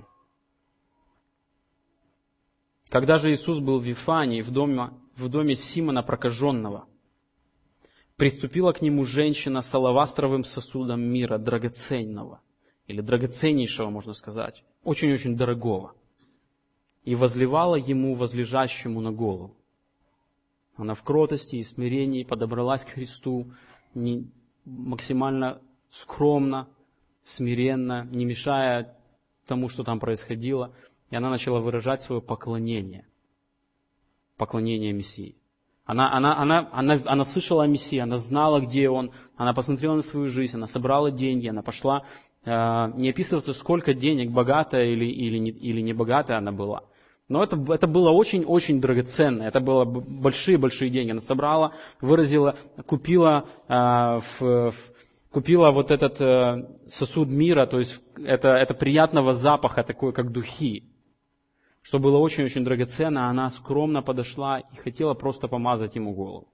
Когда же Иисус был в Вифании, в доме, в доме Симона Прокаженного, приступила к нему женщина с алавастровым сосудом мира, драгоценного, или драгоценнейшего, можно сказать, очень-очень дорогого, и возливала ему, возлежащему на голову. Она в кротости и смирении подобралась к Христу не, максимально скромно, смиренно, не мешая тому, что там происходило, и она начала выражать свое поклонение, поклонение Мессии. Она, она, она, она, она слышала о Мессии, она знала, где Он, она посмотрела на свою жизнь, она собрала деньги, она пошла, э, не описывается, сколько денег, богатая или, или, не, или не богатая она была. Но это, это было очень-очень драгоценно, это было большие-большие деньги. Она собрала, выразила, купила, э, в, в, купила вот этот э, сосуд мира, то есть это, это приятного запаха, такой как духи. Что было очень-очень драгоценно, она скромно подошла и хотела просто помазать ему голову.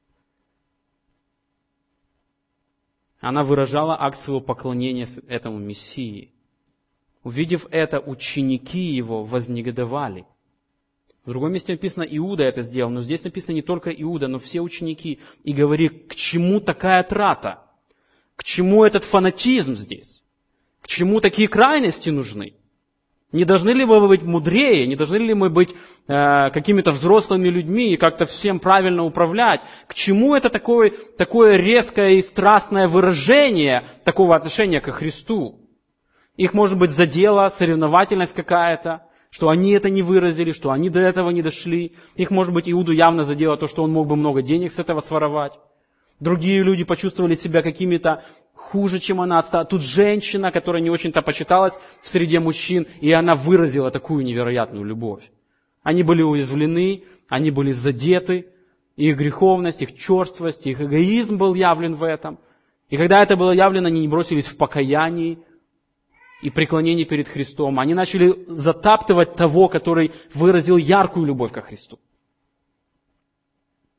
Она выражала акт своего поклонения этому Мессии. Увидев это, ученики его вознегодовали. В другом месте написано, Иуда это сделал, но здесь написано не только Иуда, но все ученики. И говори, к чему такая трата? К чему этот фанатизм здесь? К чему такие крайности нужны? Не должны ли мы быть мудрее, не должны ли мы быть э, какими-то взрослыми людьми и как-то всем правильно управлять? К чему это такое, такое резкое и страстное выражение такого отношения ко Христу? Их, может быть, задела соревновательность какая-то, что они это не выразили, что они до этого не дошли. Их, может быть, Иуду явно задело то, что он мог бы много денег с этого своровать. Другие люди почувствовали себя какими-то хуже, чем она отстала. Тут женщина, которая не очень-то почиталась в среде мужчин, и она выразила такую невероятную любовь. Они были уязвлены, они были задеты, их греховность, их черствость, их эгоизм был явлен в этом. И когда это было явлено, они не бросились в покаянии и преклонении перед Христом. Они начали затаптывать того, который выразил яркую любовь ко Христу.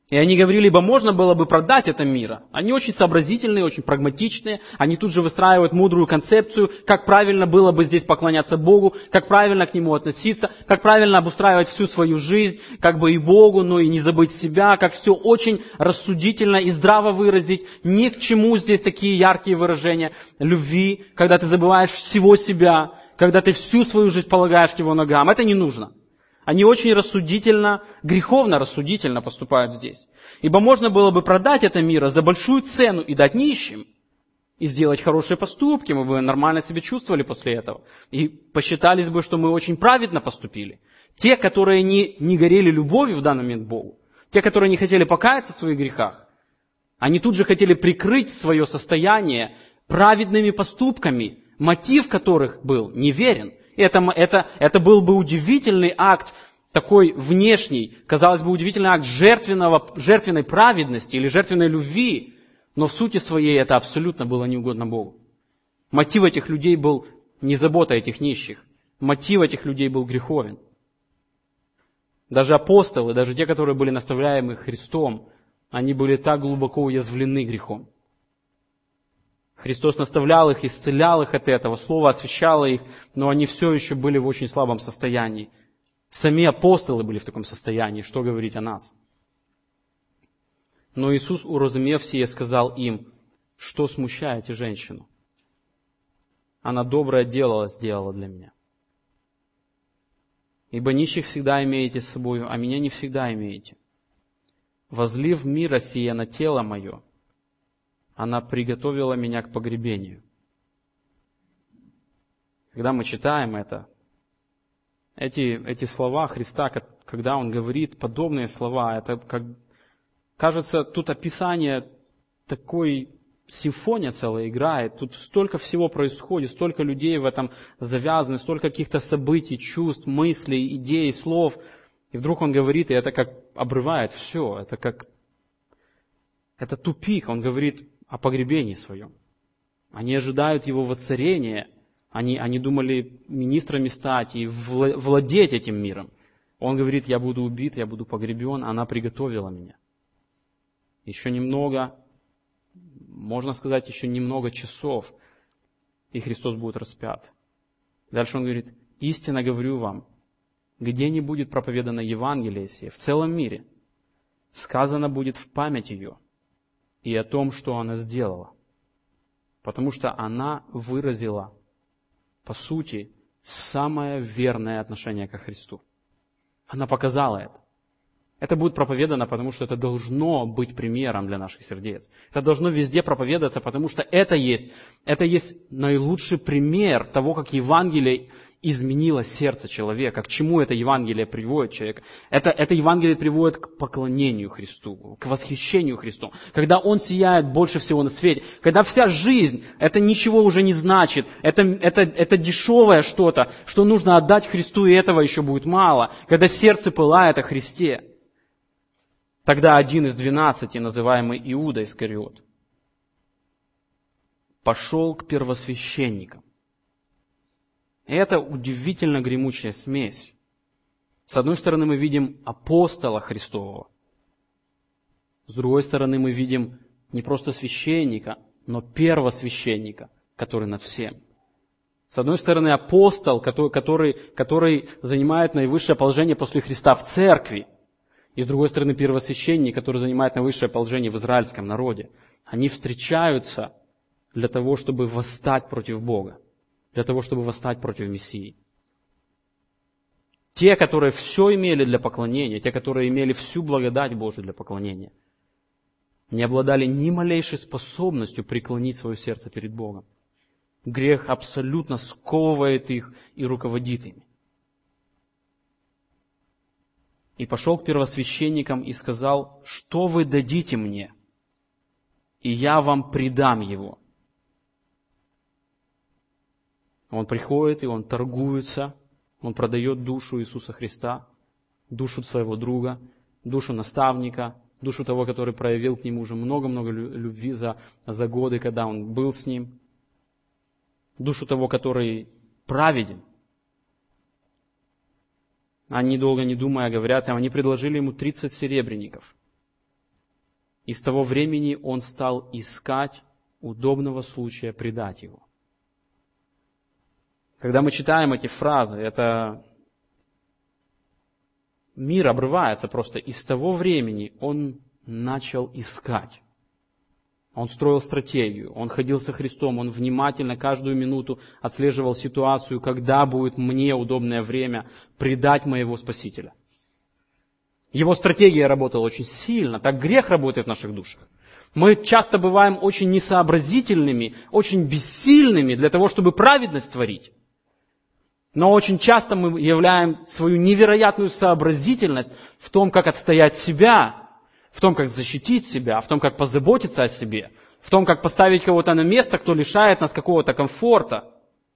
И они говорили, либо можно было бы продать это мира. Они очень сообразительные, очень прагматичные. Они тут же выстраивают мудрую концепцию, как правильно было бы здесь поклоняться Богу, как правильно к Нему относиться, как правильно обустраивать всю свою жизнь, как бы и Богу, но и не забыть себя, как все очень рассудительно и здраво выразить. Ни к чему здесь такие яркие выражения любви, когда ты забываешь всего себя, когда ты всю свою жизнь полагаешь к Его ногам. Это не нужно. Они очень рассудительно, греховно рассудительно поступают здесь. Ибо можно было бы продать это мира за большую цену и дать нищим, и сделать хорошие поступки, мы бы нормально себя чувствовали после этого. И посчитались бы, что мы очень праведно поступили. Те, которые не, не горели любовью в данный момент к Богу, те, которые не хотели покаяться в своих грехах, они тут же хотели прикрыть свое состояние праведными поступками, мотив которых был неверен. Это, это, это был бы удивительный акт, такой внешний, казалось бы, удивительный акт жертвенного, жертвенной праведности или жертвенной любви, но в сути своей это абсолютно было неугодно Богу. Мотив этих людей был не забота этих нищих, мотив этих людей был греховен. Даже апостолы, даже те, которые были наставляемы Христом, они были так глубоко уязвлены грехом. Христос наставлял их, исцелял их от этого, Слово освящало их, но они все еще были в очень слабом состоянии. Сами апостолы были в таком состоянии, что говорить о нас. Но Иисус, уразумев сие, сказал им, что смущаете женщину? Она доброе дело сделала для меня. Ибо нищих всегда имеете с собою, а меня не всегда имеете. Возлив мира сие на тело мое, она приготовила меня к погребению. Когда мы читаем это, эти, эти слова Христа, когда Он говорит подобные слова, это как, кажется, тут описание такой симфония целая играет, тут столько всего происходит, столько людей в этом завязаны, столько каких-то событий, чувств, мыслей, идей, слов. И вдруг Он говорит, и это как обрывает все, это как, это тупик. Он говорит о погребении своем. Они ожидают Его воцарения. Они, они думали министрами стать и владеть этим миром. Он говорит, я буду убит, я буду погребен, она приготовила меня. Еще немного, можно сказать, еще немного часов, и Христос будет распят. Дальше Он говорит, истинно говорю вам, где не будет проповедано Евангелие сие, в целом мире, сказано будет в память ее, и о том, что она сделала. Потому что она выразила, по сути, самое верное отношение ко Христу. Она показала это. Это будет проповедано, потому что это должно быть примером для наших сердец. Это должно везде проповедоваться, потому что это есть, это есть наилучший пример того, как Евангелие изменило сердце человека, к чему это Евангелие приводит человека. Это, это Евангелие приводит к поклонению Христу, к восхищению Христом. Когда Он сияет больше всего на свете, когда вся жизнь, это ничего уже не значит, это, это, это дешевое что-то, что нужно отдать Христу, и этого еще будет мало. Когда сердце пылает о Христе, тогда один из двенадцати, называемый Иуда Искариот, пошел к первосвященникам. И это удивительно гремучая смесь. С одной стороны, мы видим апостола Христового. С другой стороны, мы видим не просто священника, но первосвященника, который над всем. С одной стороны, апостол, который, который, который занимает наивысшее положение после Христа в церкви. И с другой стороны, первосвященник, который занимает наивысшее положение в израильском народе. Они встречаются для того, чтобы восстать против Бога. Для того, чтобы восстать против Мессии. Те, которые все имели для поклонения, те, которые имели всю благодать Божию для поклонения, не обладали ни малейшей способностью преклонить свое сердце перед Богом. Грех абсолютно сковывает их и руководит ими. И пошел к первосвященникам и сказал, что вы дадите мне, и я вам предам его. Он приходит, и он торгуется, он продает душу Иисуса Христа, душу своего друга, душу наставника, душу того, который проявил к нему уже много-много любви за, за годы, когда он был с ним, душу того, который праведен. Они, долго не думая, говорят, они предложили ему тридцать серебряников. И с того времени он стал искать удобного случая предать его. Когда мы читаем эти фразы, это мир обрывается просто. И с того времени он начал искать. Он строил стратегию, он ходил со Христом, он внимательно каждую минуту отслеживал ситуацию, когда будет мне удобное время предать моего Спасителя. Его стратегия работала очень сильно, так грех работает в наших душах. Мы часто бываем очень несообразительными, очень бессильными для того, чтобы праведность творить. Но очень часто мы являем свою невероятную сообразительность в том, как отстоять себя, в том, как защитить себя, в том, как позаботиться о себе, в том, как поставить кого-то на место, кто лишает нас какого-то комфорта.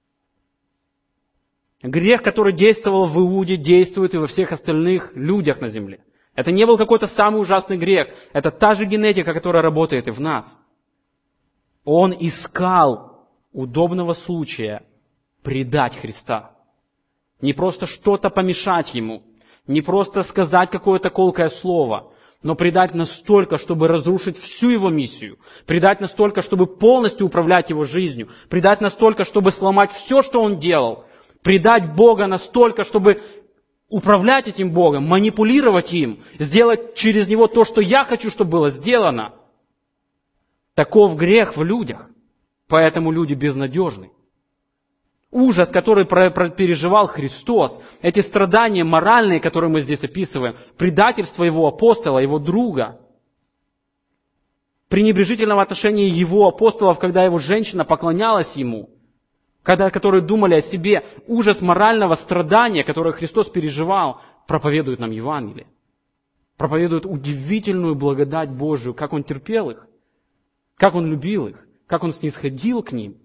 Грех, который действовал в Иуде, действует и во всех остальных людях на земле. Это не был какой-то самый ужасный грех. Это та же генетика, которая работает и в нас. Он искал удобного случая предать Христа. Не просто что-то помешать Ему, не просто сказать какое-то колкое слово, но предать настолько, чтобы разрушить всю Его миссию, предать настолько, чтобы полностью управлять Его жизнью, предать настолько, чтобы сломать все, что Он делал, предать Бога настолько, чтобы управлять этим Богом, манипулировать им, сделать через Него то, что я хочу, чтобы было сделано. Таков грех в людях, поэтому люди безнадежны. Ужас, который переживал Христос, эти страдания моральные, которые мы здесь описываем, предательство Его апостола, Его друга, пренебрежительного отношения Его апостолов, когда Его женщина поклонялась Ему, когда, которые думали о себе, ужас морального страдания, которое Христос переживал, проповедует нам Евангелие. Проповедует удивительную благодать Божию, как Он терпел их, как Он любил их, как Он снисходил к ним.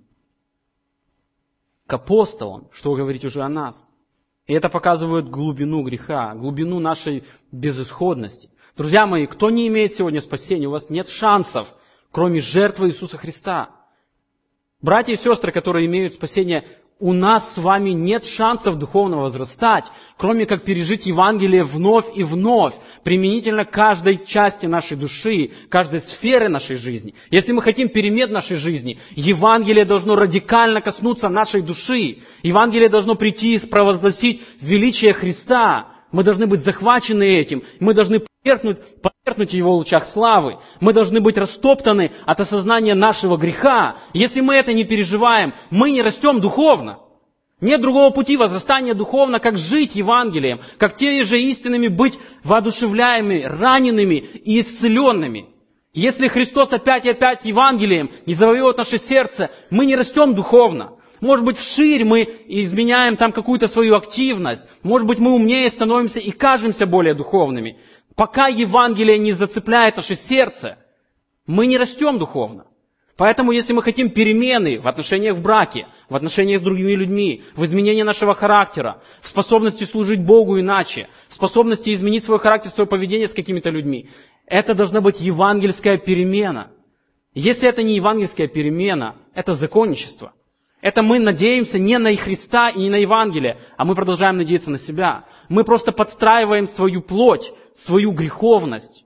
К апостолам, что говорить уже о нас. И это показывает глубину греха, глубину нашей безысходности. Друзья мои, кто не имеет сегодня спасения, у вас нет шансов, кроме жертвы Иисуса Христа. Братья и сестры, которые имеют спасение, у нас с вами нет шансов духовно возрастать, кроме как пережить Евангелие вновь и вновь, применительно к каждой части нашей души, каждой сфере нашей жизни. Если мы хотим перемен в нашей жизни, Евангелие должно радикально коснуться нашей души. Евангелие должно прийти и провозгласить величие Христа. Мы должны быть захвачены этим. Мы должны повергнуть, повергнуть Его в лучах славы. Мы должны быть растоптаны от осознания нашего греха. Если мы это не переживаем, мы не растем духовно. Нет другого пути возрастания духовно, как жить Евангелием, как те же истинными быть воодушевляемыми, ранеными и исцеленными. Если Христос опять и опять Евангелием не завоевывает наше сердце, мы не растем духовно. Может быть, вширь мы изменяем там какую-то свою активность. Может быть, мы умнее становимся и кажемся более духовными. Пока Евангелие не зацепляет наше сердце, мы не растем духовно. Поэтому, если мы хотим перемены в отношениях в браке, в отношениях с другими людьми, в изменении нашего характера, в способности служить Богу иначе, в способности изменить свой характер, свое поведение с какими-то людьми, это должна быть евангельская перемена. Если это не евангельская перемена, это законничество. Это мы надеемся не на Христа и не на Евангелие, а мы продолжаем надеяться на себя. Мы просто подстраиваем свою плоть, свою греховность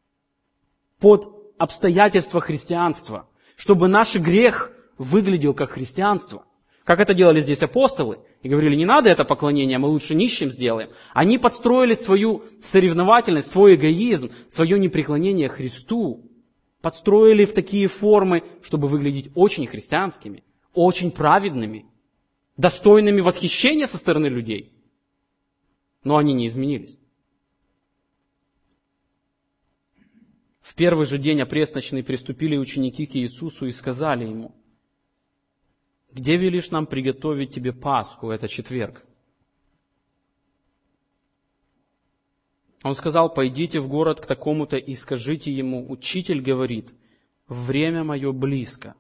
под обстоятельства христианства, чтобы наш грех выглядел как христианство. Как это делали здесь апостолы, и говорили, не надо это поклонение, мы лучше нищим сделаем. Они подстроили свою соревновательность, свой эгоизм, свое непреклонение Христу, подстроили в такие формы, чтобы выглядеть очень христианскими, очень праведными, достойными восхищения со стороны людей. Но они не изменились. В первый же день опресночный приступили ученики к Иисусу и сказали Ему, «Где велишь нам приготовить Тебе Пасху?» Это четверг. Он сказал, «Пойдите в город к такому-то и скажите ему, Учитель говорит, время мое близко».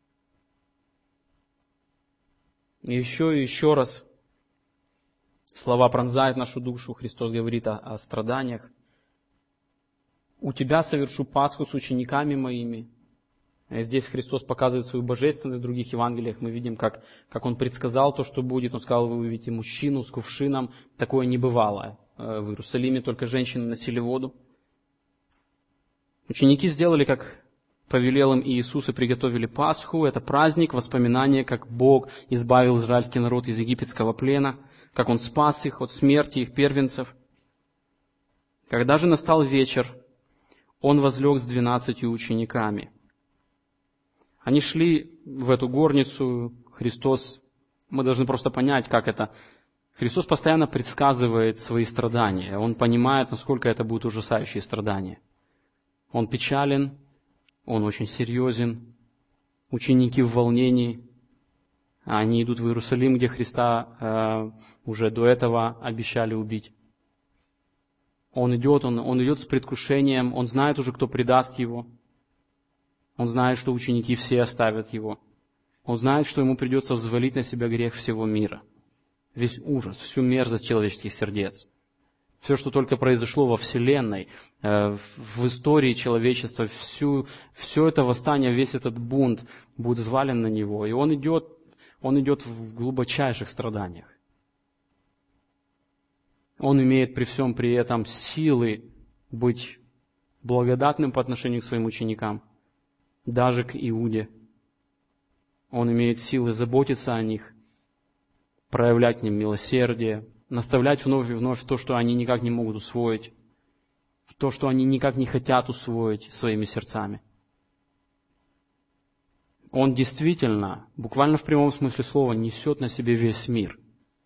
И еще и еще раз слова пронзают нашу душу. Христос говорит о, о страданиях. «У тебя совершу Пасху с учениками моими». Здесь Христос показывает свою божественность. В других Евангелиях мы видим, как, как Он предсказал то, что будет. Он сказал, вы увидите мужчину с кувшином. Такое не бывало в Иерусалиме, только женщины носили воду. Ученики сделали, как повелел им Иисус, и приготовили Пасху. Это праздник, воспоминание, как Бог избавил израильский народ из египетского плена, как Он спас их от смерти, их первенцев. Когда же настал вечер, Он возлег с двенадцатью учениками. Они шли в эту горницу, Христос, мы должны просто понять, как это. Христос постоянно предсказывает свои страдания. Он понимает, насколько это будут ужасающие страдания. Он печален, Он очень серьезен. Ученики в волнении. Они идут в Иерусалим, где Христа э, уже до этого обещали убить. Он идет, он, он идет с предвкушением, он знает уже, кто предаст Его. Он знает, что ученики все оставят Его. Он знает, что Ему придется взвалить на себя грех всего мира. Весь ужас, всю мерзость человеческих сердец. Все, что только произошло во Вселенной, э, в истории человечества, всю, все это восстание, весь этот бунт будет взвален на Него. И Он идет, он идет в глубочайших страданиях. Он имеет при всем при этом силы быть благодатным по отношению к своим ученикам, даже к Иуде. Он имеет силы заботиться о них, проявлять к ним милосердие, наставлять вновь и вновь в то, что они никак не могут усвоить, в то, что они никак не хотят усвоить своими сердцами. Он действительно, буквально в прямом смысле слова, несет на себе весь мир.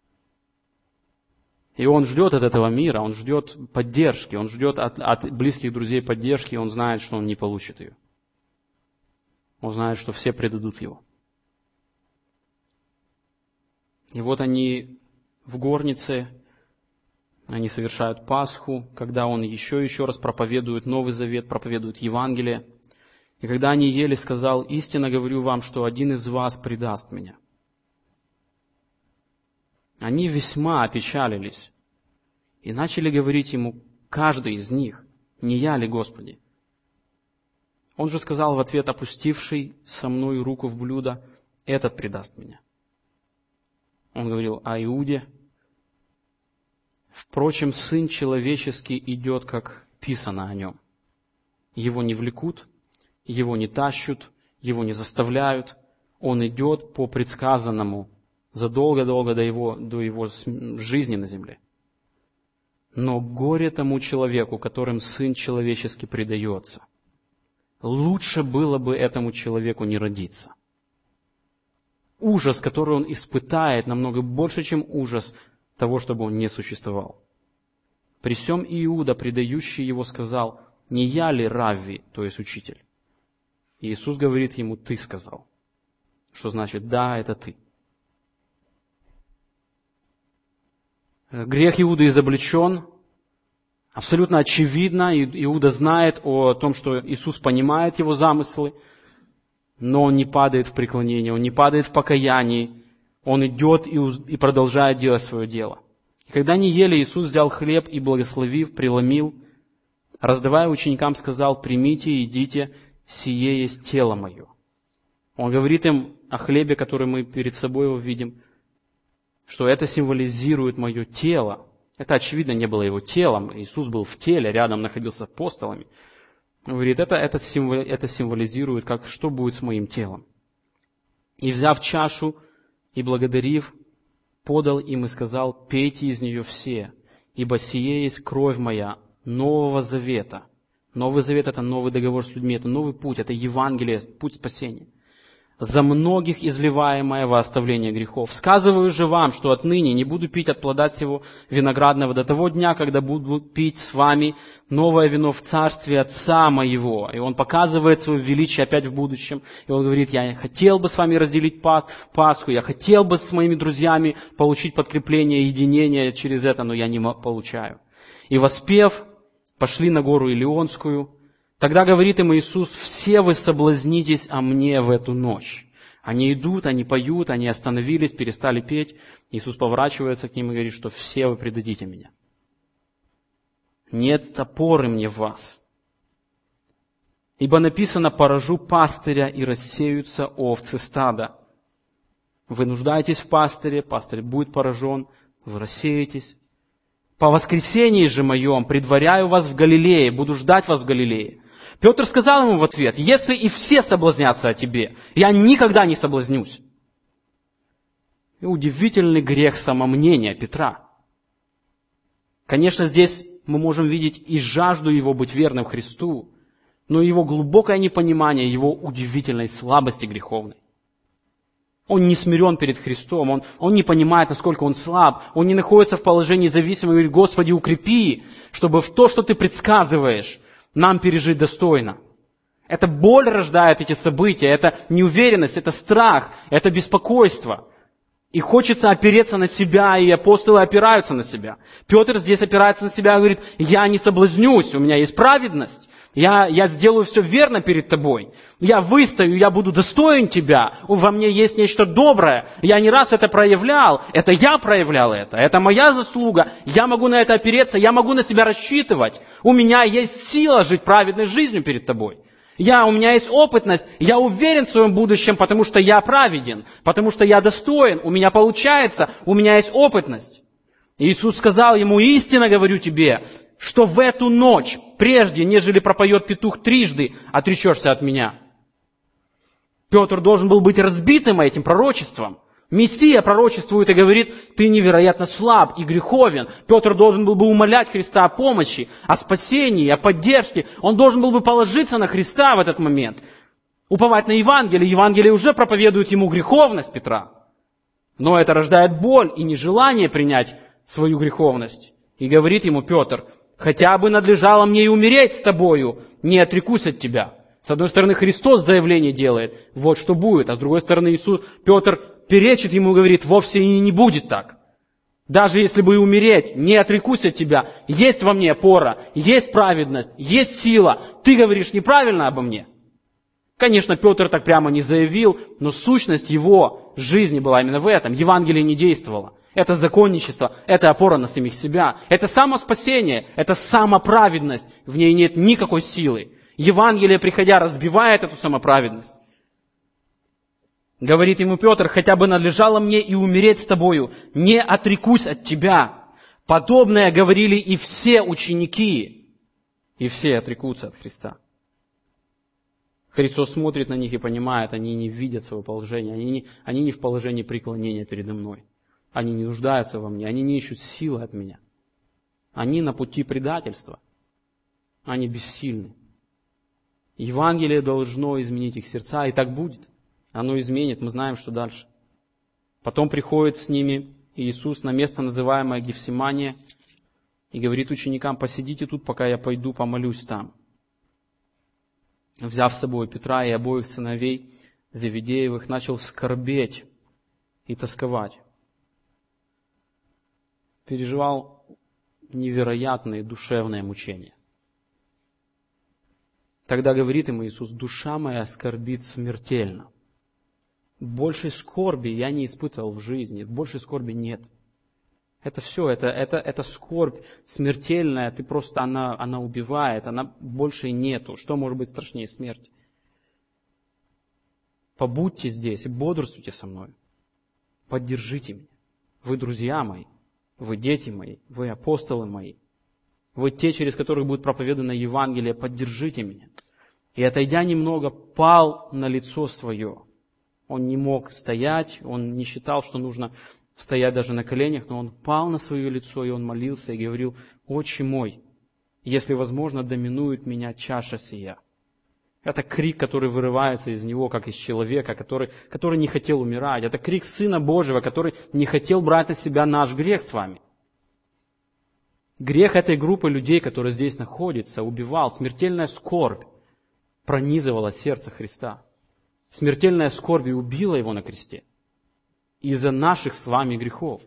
И Он ждет от этого мира, Он ждет поддержки, Он ждет от, от близких друзей поддержки, и Он знает, что Он не получит ее. Он знает, что все предадут Его. И вот они в горнице, они совершают Пасху, когда Он еще и еще раз проповедует Новый Завет, проповедует Евангелие. И когда они ели, сказал: «Истинно говорю вам, что один из вас предаст Меня». Они весьма опечалились и начали говорить Ему, каждый из них: «Не я ли, Господи?» Он же сказал в ответ: «Опустивший со мной руку в блюдо, этот предаст Меня». Он говорил о Иуде. «Впрочем, Сын Человеческий идет, как писано о Нем. Его не влекут, Его не тащут, Его не заставляют. Он идет по предсказанному задолго-долго до его, до его жизни на земле. Но горе тому человеку, которым Сын Человеческий предается. Лучше было бы этому человеку не родиться». Ужас, который он испытает, намного больше, чем ужас того, чтобы он не существовал. При сем Иуда, предающий его, сказал: «Не я ли равви, то есть учитель?» И Иисус говорит ему: «Ты сказал». Что значит: «Да, это ты». Грех Иуды изобличен. Абсолютно очевидно. Иуда знает о том, что Иисус понимает его замыслы. Но он не падает в преклонение, он не падает в покаянии. Он идет и продолжает делать свое дело. И когда они ели, Иисус взял хлеб и, благословив, преломил, раздавая ученикам, сказал: «Примите и едите, сие есть тело мое». Он говорит им о хлебе, который мы перед собой его видим, что это символизирует мое тело. Это, очевидно, не было его телом. Иисус был в теле, рядом находился с апостолами. Он говорит, это, это, символ, это символизирует, как, что будет с моим телом. И, взяв чашу и благодарив, подал им и сказал: «Пейте из нее все, ибо сие есть кровь моя нового завета». Новый завет – это новый договор с людьми, это новый путь, это Евангелие, путь спасения. «За многих изливаемое во оставление грехов. Сказываю же вам, что отныне не буду пить от плода сего виноградного до того дня, когда буду пить с вами новое вино в царстве Отца моего». И он показывает свое величие опять в будущем. И он говорит: «Я хотел бы с вами разделить Пас, Пасху, я хотел бы с моими друзьями получить подкрепление, единение через это, но я не получаю». И воспев, пошли на гору Илионскую. Тогда говорит им Иисус: «Все вы соблазнитесь о мне в эту ночь». Они идут, они поют, они остановились, перестали петь. Иисус поворачивается к ним и говорит, что все вы предадите меня. Нет опоры мне в вас. Ибо написано: «Поражу пастыря, и рассеются овцы стада». Вы нуждаетесь в пастыре, пастырь будет поражен, вы рассеетесь. «По воскресении же моем предваряю вас в Галилее, буду ждать вас в Галилее». Петр сказал ему в ответ: если и все соблазнятся о тебе, я никогда не соблазнюсь. И удивительный грех самомнения Петра. Конечно, здесь мы можем видеть и жажду его быть верным Христу, но и его глубокое непонимание его удивительной слабости греховной. Он не смирен перед Христом, он, он не понимает, насколько он слаб, он не находится в положении зависимого, и говорит: Господи, укрепи, чтобы в то, что Ты предсказываешь, нам пережить достойно. Это боль рождает эти события, это неуверенность, это страх, это беспокойство. И хочется опереться на себя, и апостолы опираются на себя. Петр здесь опирается на себя и говорит: я не соблазнюсь, у меня есть праведность. Я, я сделаю все верно перед тобой. Я выстою, я буду достоин тебя. Во мне есть нечто доброе. Я не раз это проявлял. Это я проявлял это. Это моя заслуга. Я могу на это опереться. Я могу на себя рассчитывать. У меня есть сила жить праведной жизнью перед тобой. Я, у меня есть опытность. Я уверен в своем будущем, потому что я праведен. Потому что я достоин. У меня получается. У меня есть опытность. Иисус сказал ему: истинно говорю тебе, что в эту ночь, прежде, нежели пропоет петух трижды, отречешься от меня. Петр должен был быть разбитым этим пророчеством. Мессия пророчествует и говорит: ты невероятно слаб и греховен. Петр должен был бы умолять Христа о помощи, о спасении, о поддержке. Он должен был бы положиться на Христа в этот момент, уповать на Евангелие. Евангелие уже проповедует ему греховность Петра. Но это рождает боль и нежелание принять свою греховность. И говорит ему Петр: хотя бы надлежало мне и умереть с тобою, не отрекусь от тебя. С одной стороны, Христос заявление делает: вот что будет. А с другой стороны, Иисус, Петр перечит ему и говорит: вовсе и не будет так. Даже если бы и умереть, не отрекусь от тебя. Есть во мне опора, есть праведность, есть сила. Ты говоришь неправильно обо мне. Конечно, Петр так прямо не заявил, но сущность его жизни была именно в этом. Евангелие не действовало. Это законничество, это опора на самих себя, это самоспасение, это самоправедность. В ней нет никакой силы. Евангелие, приходя, разбивает эту самоправедность. Говорит ему Петр: хотя бы надлежало мне и умереть с тобою, не отрекусь от тебя. Подобное говорили и все ученики, и все отрекутся от Христа. Христос смотрит на них и понимает: они не видят своего положения, они не, они не в положении преклонения передо мной. Они не нуждаются во мне, они не ищут силы от меня. Они на пути предательства. Они бессильны. Евангелие должно изменить их сердца, и так будет. Оно изменит, мы знаем, что дальше. Потом приходит с ними Иисус на место, называемое Гефсимания, и говорит ученикам: посидите тут, пока я пойду помолюсь там. Взяв с собой Петра и обоих сыновей Зеведеевых, начал скорбеть и тосковать. Переживал невероятные душевные мучения. Тогда говорит им Иисус: душа моя скорбит смертельно. Большей скорби я не испытывал в жизни, большей скорби нет. Это все, это, это, это скорбь смертельная, ты просто, она, она убивает, она больше нету. Что может быть страшнее смерти? Побудьте здесь и бодрствуйте со мной. Поддержите меня. Вы друзья мои. Вы дети мои, вы апостолы мои, вы те, через которых будет проповедано Евангелие, поддержите меня. И, отойдя немного, пал на лицо свое. Он не мог стоять, он не считал, что нужно стоять даже на коленях, но он пал на свое лицо, и он молился, и говорил: «Отче мой, если возможно, доминует меня чаша сия». Это крик, который вырывается из него, как из человека, который, который не хотел умирать. Это крик Сына Божьего, который не хотел брать на себя наш грех с вами. Грех этой группы людей, которые здесь находятся, убивал. Смертельная скорбь пронизывала сердце Христа. Смертельная скорбь и убила его на кресте. Из-за наших с вами грехов.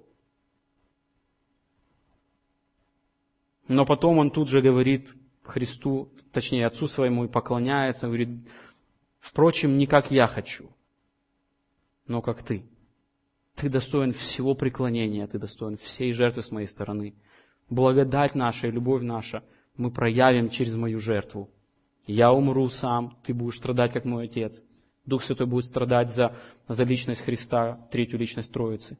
Но потом он тут же говорит Христу, точнее Отцу своему, и поклоняется, говорит: впрочем, не как я хочу, но как ты. Ты достоин всего преклонения, ты достоин всей жертвы с моей стороны. Благодать наша и любовь наша мы проявим через мою жертву. Я умру сам, ты будешь страдать, как мой Отец. Дух Святой будет страдать за, за личность Христа, третью личность Троицы.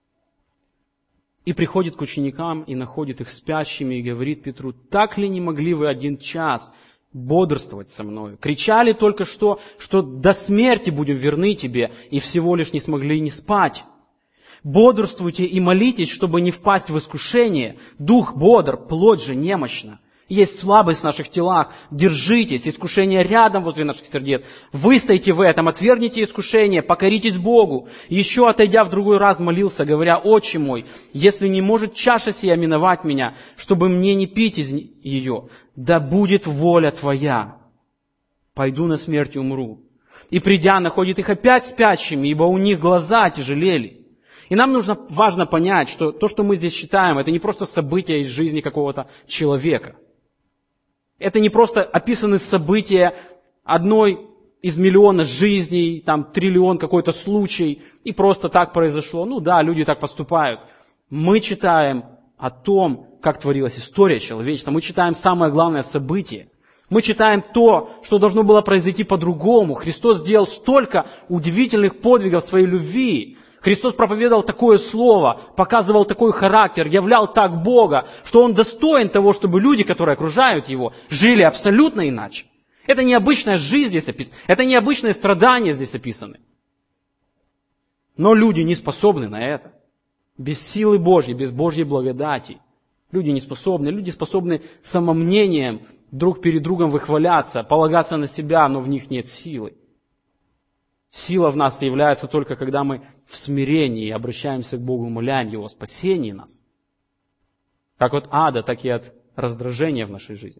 И приходит к ученикам и находит их спящими и говорит Петру: так ли не могли вы один час бодрствовать со мною. Кричали только что, что до смерти будем верны тебе, и всего лишь не смогли не спать. Бодрствуйте и молитесь, чтобы не впасть в искушение. Дух бодр, плоть же немощна. Есть слабость в наших телах. Держитесь, искушение рядом возле наших сердец. Выстойте в этом, отвергните искушение, покоритесь Богу. Еще отойдя в другой раз молился, говоря: Отче мой, если не может чаша сия миновать меня, чтобы мне не пить из ее, да будет воля Твоя. Пойду на смерть и умру. И придя, находит их опять спящими, ибо у них глаза отяжелели. И нам нужно, важно понять, что то, что мы здесь читаем, это не просто события из жизни какого-то человека. Это не просто описаны события одной из миллиона жизней, там триллион какой-то случай, и просто так произошло. Ну да, люди так поступают. Мы читаем о том, как творилась история человечества. Мы читаем самое главное событие. Мы читаем то, что должно было произойти по-другому. Христос сделал столько удивительных подвигов своей любви. Христос проповедовал такое слово, показывал такой характер, являл так Бога, что Он достоин того, чтобы люди, которые окружают Его, жили абсолютно иначе. Это необычная жизнь здесь описана, это необычные страдания здесь описаны. Но люди не способны на это. Без силы Божьей, без Божьей благодати. Люди не способны. Люди способны самомнением друг перед другом выхваляться, полагаться на себя, но в них нет силы. Сила в нас является только, когда мы в смирении обращаемся к Богу, умоляем Его о спасении нас. Как от ада, так и от раздражения в нашей жизни.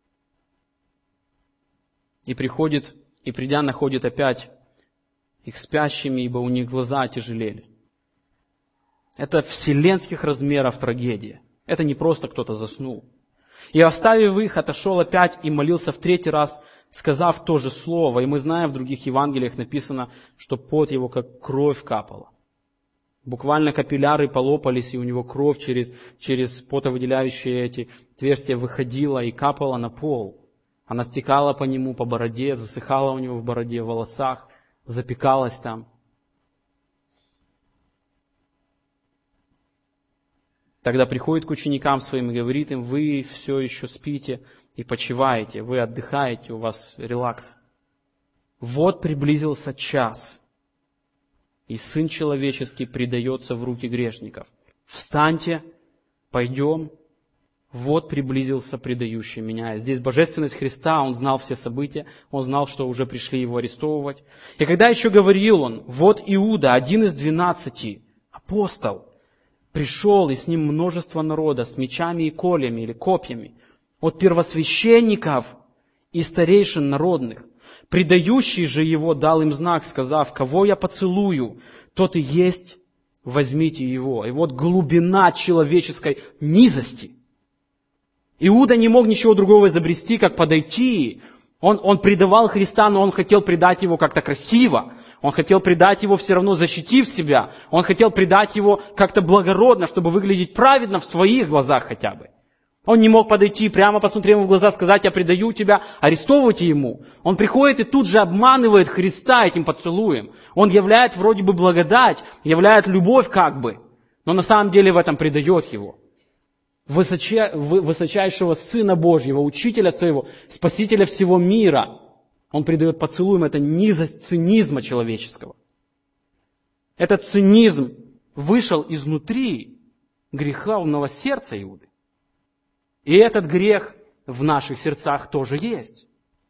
И приходит, и придя, находит опять их спящими, ибо у них глаза отяжелели. Это вселенских размеров трагедия. Это не просто кто-то заснул. И оставив их, отошел опять и молился в третий раз, сказав то же слово. И мы знаем, в других Евангелиях написано, что пот его как кровь капала. Буквально капилляры полопались, и у него кровь через, через потовыделяющие эти отверстия выходила и капала на пол. Она стекала по нему, по бороде, засыхала у него в бороде, в волосах, запекалась там. Тогда приходит к ученикам своим и говорит им: вы все еще спите и почиваете, вы отдыхаете, у вас релакс. Вот приблизился час, и Сын Человеческий предается в руки грешников. Встаньте, пойдем. Вот приблизился предающий меня. Здесь божественность Христа, Он знал все события, Он знал, что уже пришли Его арестовывать. И когда еще говорил Он: вот Иуда, один из двенадцати, апостол, пришел, и с ним множество народа, с мечами и кольями или копьями, от первосвященников и старейшин народных. Предающий же его дал им знак, сказав: кого я поцелую, тот и есть, возьмите его. И вот глубина человеческой низости. Иуда не мог ничего другого изобрести, как подойти. Он, он предавал Христа, но он хотел предать его как-то красиво. Он хотел предать его, все равно защитив себя. Он хотел предать его как-то благородно, чтобы выглядеть праведно в своих глазах хотя бы. Он не мог подойти, прямо посмотрев ему в глаза, сказать: я предаю тебя, арестовывайте ему. Он приходит и тут же обманывает Христа этим поцелуем. Он являет вроде бы благодать, являет любовь как бы, но на самом деле в этом предает его. Высоча... Высочайшего Сына Божьего, Учителя Своего, Спасителя всего мира. Он предает поцелуем, это низость цинизма человеческого. Этот цинизм вышел изнутри греховного сердца Иуды. И этот грех в наших сердцах тоже есть.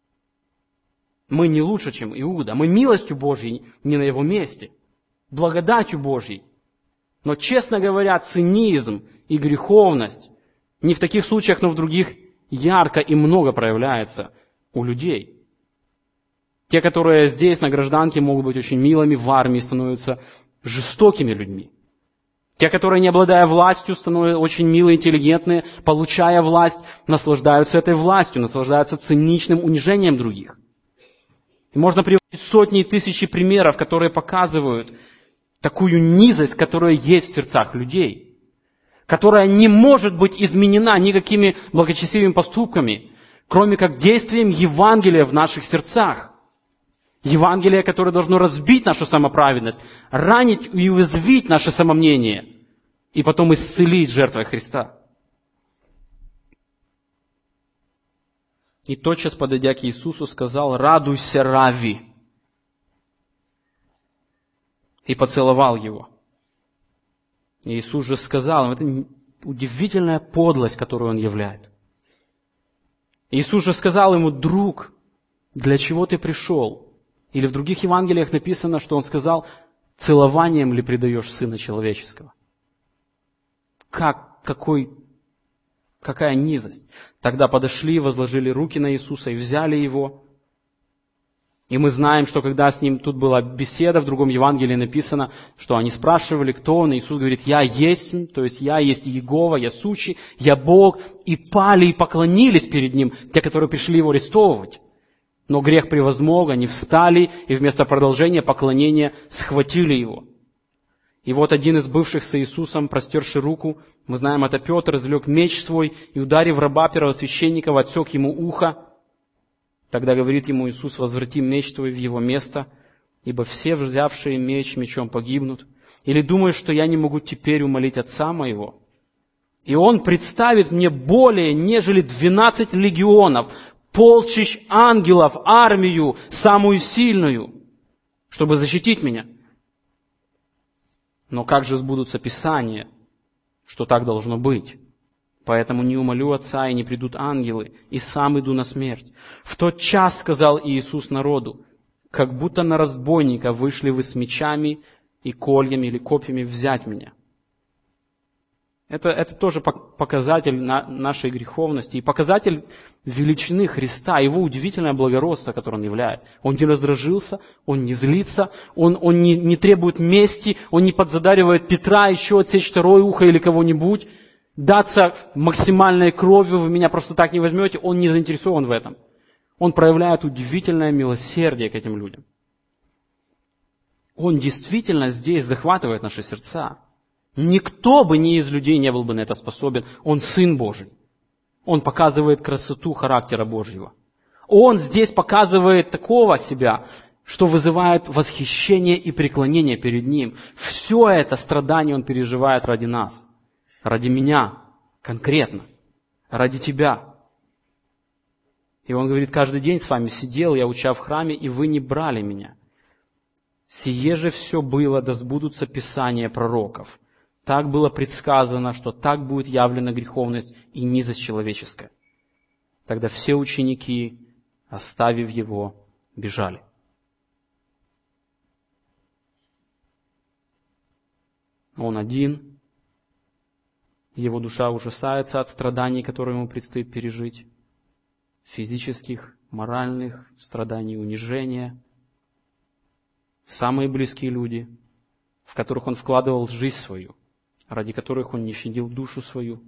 Мы не лучше, чем Иуда. Мы милостью Божьей не на его месте, благодатью Божьей. Но, честно говоря, цинизм и греховность не в таких случаях, но в других ярко и много проявляется у людей. Те, которые здесь на гражданке, могут быть очень милыми, в армии становятся жестокими людьми. Те, которые, не обладая властью, становятся очень милые, интеллигентные, получая власть, наслаждаются этой властью, наслаждаются циничным унижением других. И можно приводить сотни и тысячи примеров, которые показывают такую низость, которая есть в сердцах людей, которая не может быть изменена никакими благочестивыми поступками, кроме как действием Евангелия в наших сердцах. Евангелие, которое должно разбить нашу самоправедность, ранить и уязвить наше самомнение, и потом исцелить жертвой Христа. И тотчас, подойдя к Иисусу, сказал: «Радуйся, Равви!» И поцеловал его. И Иисус же сказал ему, это удивительная подлость, которую он являет. Иисус же сказал ему: «Друг, для чего ты пришел?» Или в других Евангелиях написано, что он сказал: «Целованием ли предаешь Сына Человеческого?» Как, какой, какая низость. Тогда подошли, возложили руки на Иисуса и взяли его. И мы знаем, что когда с ним тут была беседа, в другом Евангелии написано, что они спрашивали, кто он, и Иисус говорит: «Я есть, то есть я есть Иегова, я сущий, я Бог». И пали и поклонились перед ним те, которые пришли его арестовывать. Но грех превозмог, они встали и вместо продолжения поклонения схватили его. И вот один из бывших с Иисусом, простерши руку, мы знаем, это Петр, извлек меч свой и, ударив раба первосвященника, отсек ему ухо. Тогда говорит ему Иисус: «Возврати меч твой в его место, ибо все, взявшие меч, мечом погибнут. Или думаешь, что я не могу теперь умолить Отца моего? И он представит мне более, нежели двенадцать легионов, полчищ ангелов, армию, самую сильную, чтобы защитить меня. Но как же сбудутся Писания, что так должно быть? Поэтому не умолю Отца, и не придут ангелы, и сам иду на смерть». В тот час сказал Иисус народу: «Как будто на разбойника вышли вы с мечами и кольями или копьями взять меня». Это, это тоже показатель на, нашей греховности и показатель величины Христа, его удивительное благородство, которое он являет. Он не раздражился, он не злится, он, он не, не требует мести, он не подзадаривает Петра еще отсечь второе ухо или кого-нибудь. Даться максимальной кровью, вы меня просто так не возьмете, он не заинтересован в этом. Он проявляет удивительное милосердие к этим людям. Он действительно здесь захватывает наши сердца. Никто бы ни из людей не был бы на это способен. Он Сын Божий. Он показывает красоту характера Божьего. Он здесь показывает такого себя, что вызывает восхищение и преклонение перед Ним. Все это страдание Он переживает ради нас. Ради меня конкретно. Ради тебя. И Он говорит: «Каждый день с вами сидел я, уча в храме, и вы не брали меня. Сие же все было, да сбудутся Писания пророков». Так было предсказано, что так будет явлена греховность и низость человеческая. Тогда все ученики, оставив его, бежали. Он один, его душа ужасается от страданий, которые ему предстоит пережить, физических, моральных страданий, унижения. Самые близкие люди, в которых он вкладывал жизнь свою, ради которых он не щадил душу свою,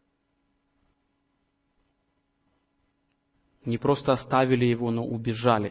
не просто оставили его, но убежали.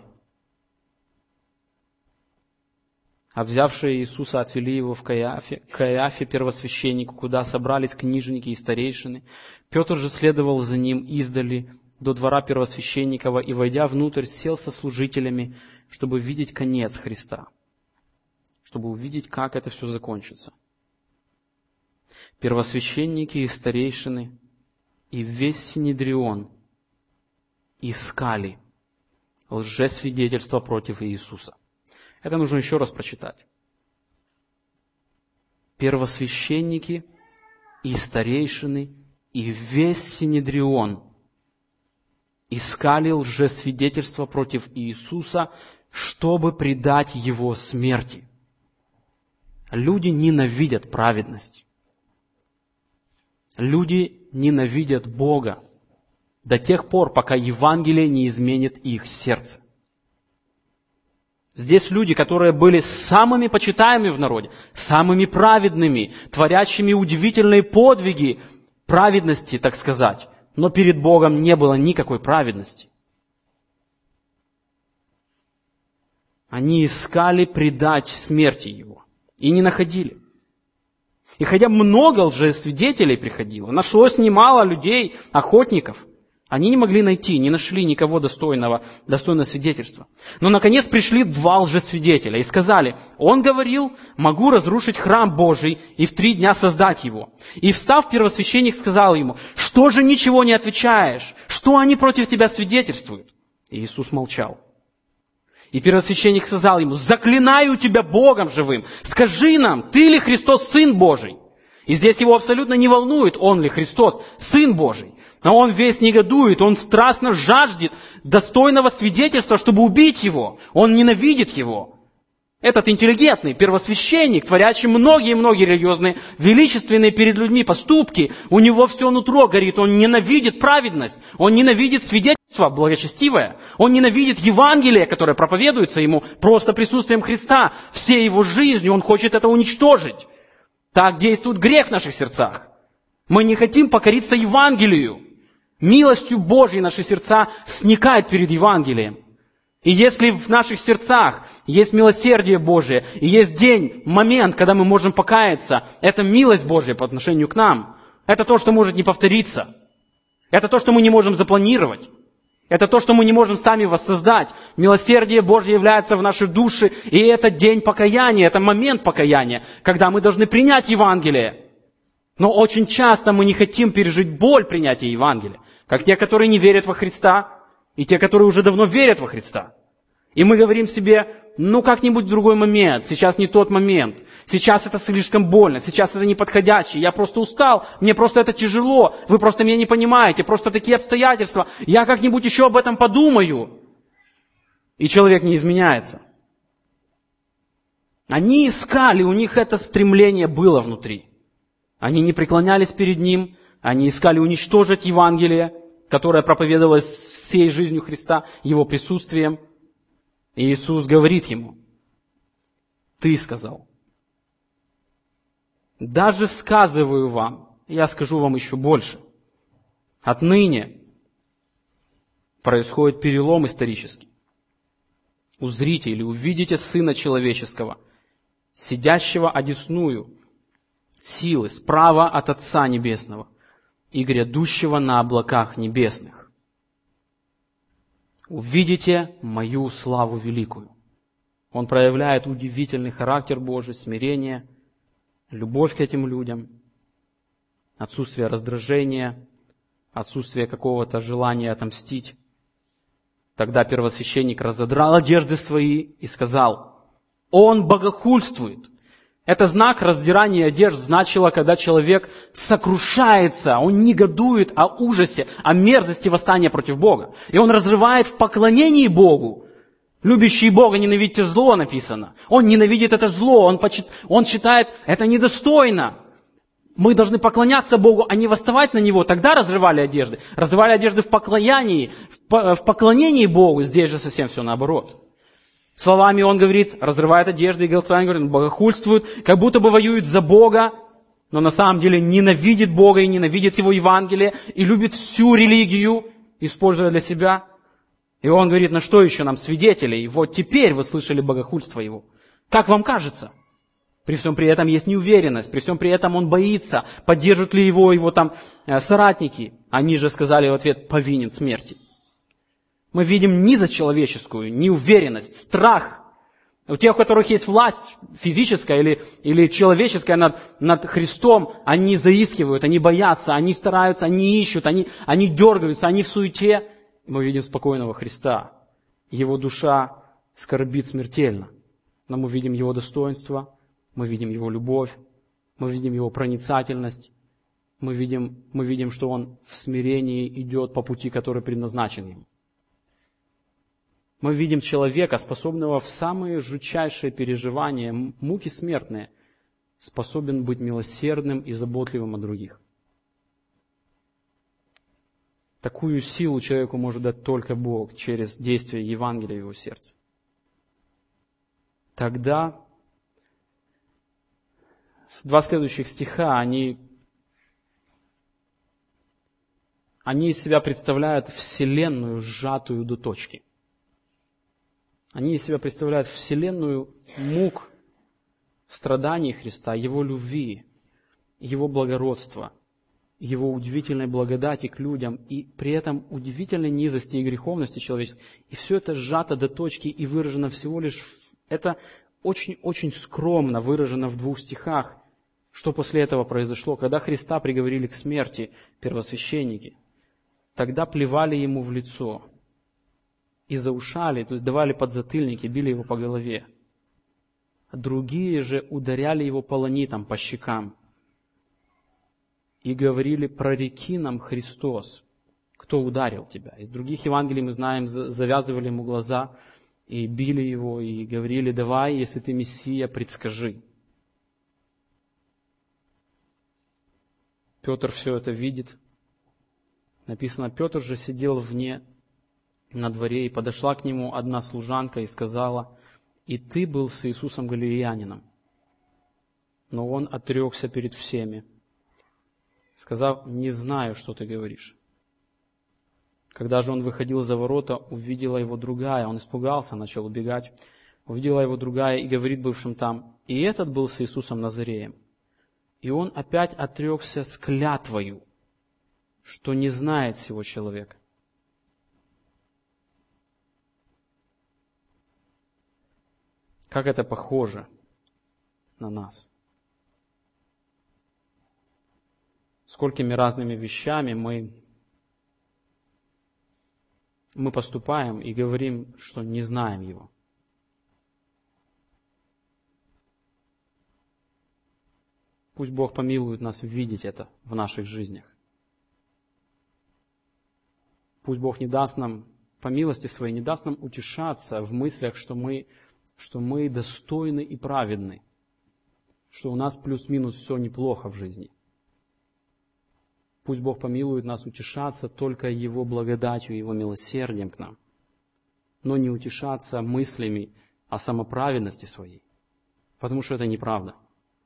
А взявшие Иисуса отвели его в Каиафе, Каиафе первосвященнику, куда собрались книжники и старейшины. Петр же следовал за ним издали до двора первосвященникова и, войдя внутрь, сел со служителями, чтобы видеть конец Христа, чтобы увидеть, как это все закончится. Первосвященники и старейшины и весь Синедрион искали лжесвидетельства против Иисуса. Это нужно еще раз прочитать. Первосвященники и старейшины и весь Синедрион искали лжесвидетельства против Иисуса, чтобы предать Его смерти. Люди ненавидят праведность. Люди ненавидят Бога до тех пор, пока Евангелие не изменит их сердце. Здесь люди, которые были самыми почитаемыми в народе, самыми праведными, творящими удивительные подвиги праведности, так сказать, но перед Богом не было никакой праведности. Они искали предать смерти Его и не находили. И хотя много лжесвидетелей приходило, нашлось немало людей, охотников, Они не могли найти, не нашли никого достойного, достойного свидетельства. Но, наконец, пришли два лжесвидетеля и сказали: он говорил: могу разрушить храм Божий и в три дня создать его. И, встав, первосвященник сказал ему: что же ничего не отвечаешь? Что они против тебя свидетельствуют? И Иисус молчал. И первосвященник сказал ему: заклинаю тебя Богом живым, скажи нам, ты ли Христос, Сын Божий? И здесь его абсолютно не волнует, он ли Христос, Сын Божий. Но он весь негодует, он страстно жаждет достойного свидетельства, чтобы убить его. Он ненавидит его. Этот интеллигентный первосвященник, творящий многие-многие религиозные, величественные перед людьми поступки, у него все нутро горит, он ненавидит праведность, он ненавидит свидетельство благочестивое, он ненавидит Евангелие, которое проповедуется ему просто присутствием Христа, всей его жизнью, он хочет это уничтожить. Так действует грех в наших сердцах. Мы не хотим покориться Евангелию. Милостью Божьей наши сердца сникают перед Евангелием. И если в наших сердцах есть милосердие Божие, и есть день, момент, когда мы можем покаяться, это милость Божья по отношению к нам. Это то, что может не повториться. Это то, что мы не можем запланировать. Это то, что мы не можем сами воссоздать. Милосердие Божье является в нашей душе, и это день покаяния, это момент покаяния, когда мы должны принять Евангелие. Но очень часто мы не хотим пережить боль принятия Евангелия, как те, которые не верят во Христа, и те, которые уже давно верят во Христа. И мы говорим себе: ну как-нибудь в другой момент, сейчас не тот момент, сейчас это слишком больно, сейчас это неподходящий, я просто устал, мне просто это тяжело, вы просто меня не понимаете, просто такие обстоятельства, я как-нибудь еще об этом подумаю. И человек не изменяется. Они искали, у них это стремление было внутри. Они не преклонялись перед Ним, они искали уничтожить Евангелие, которое проповедовалось всей жизнью Христа, Его присутствием. И Иисус говорит ему: ты сказал. Даже сказываю вам, я скажу вам еще больше. Отныне происходит перелом исторический. Узрите или увидите Сына Человеческого, сидящего одесную силы справа от Отца Небесного и грядущего на облаках небесных. Увидите мою славу великую. Он проявляет удивительный характер Божий, смирение, любовь к этим людям, отсутствие раздражения, отсутствие какого-то желания отомстить. Тогда первосвященник разодрал одежды свои и сказал: он богохульствует. Это знак раздирания одежд значило, когда человек сокрушается, он негодует о ужасе, о мерзости восстания против Бога. И он разрывает в поклонении Богу. Любящий Бога ненавидите зло, написано. Он ненавидит это зло, он, почит, он считает это недостойно. Мы должны поклоняться Богу, а не восставать на Него. Тогда разрывали одежды. Разрывали одежды в поклонении, в поклонении Богу. Здесь же совсем все наоборот. Словами он говорит, разрывает одежды, и голосами говорит, он богохульствует, как будто бы воюет за Бога, но на самом деле ненавидит Бога и ненавидит Его Евангелие, и любит всю религию, используя для себя. И он говорит: на что еще нам свидетелей? Вот теперь вы слышали богохульство Его. Как вам кажется? При всем при этом есть неуверенность, при всем при этом он боится, поддержат ли его его там соратники. Они же сказали в ответ: повинен смерти. Мы видим низочеловеческую неуверенность, страх. У тех, у которых есть власть физическая или, или человеческая над, над Христом, они заискивают, они боятся, они стараются, они ищут, они, они дергаются, они в суете. Мы видим спокойного Христа. Его душа скорбит смертельно. Но мы видим Его достоинство, мы видим Его любовь, мы видим Его проницательность, мы видим, мы видим, что Он в смирении идет по пути, который предназначен Ему. Мы видим человека, способного в самые жутчайшие переживания, муки смертные, способен быть милосердным и заботливым о других. Такую силу человеку может дать только Бог через действие Евангелия в его сердце. Тогда два следующих стиха, они, они из себя представляют вселенную, сжатую до точки. Они из себя представляют вселенную мук, страданий Христа, Его любви, Его благородства, Его удивительной благодати к людям и при этом удивительной низости и греховности человеческой. И все это сжато до точки и выражено всего лишь... В... Это очень-очень скромно выражено в двух стихах. Что после этого произошло? Когда Христа приговорили к смерти первосвященники, тогда плевали ему в лицо и заушали, то есть давали подзатыльники, били его по голове. Другие же ударяли его полонитом по щекам и говорили: прореки нам, Христос, кто ударил тебя. Из других Евангелий мы знаем, завязывали ему глаза и били его, и говорили: давай, если ты Мессия, предскажи. Петр все это видит. Написано, Петр же сидел вне на дворе, и подошла к нему одна служанка и сказала: и ты был с Иисусом Галилеянином. Но он отрекся перед всеми, сказав: не знаю, что ты говоришь. Когда же он выходил за ворота, увидела его другая, он испугался, начал убегать. Увидела его другая и говорит бывшим там: и этот был с Иисусом Назареем. И он опять отрекся с клятвою, что не знает сего человека. Как это похоже на нас. Сколькими разными вещами мы, мы поступаем и говорим, что не знаем его. Пусть Бог помилует нас видеть это в наших жизнях. Пусть Бог не даст нам, по милости Своей, не даст нам утешаться в мыслях, что мы, что мы достойны и праведны, что у нас плюс-минус все неплохо в жизни. Пусть Бог помилует нас утешаться только Его благодатью, Его милосердием к нам, но не утешаться мыслями о самоправедности своей, потому что это неправда.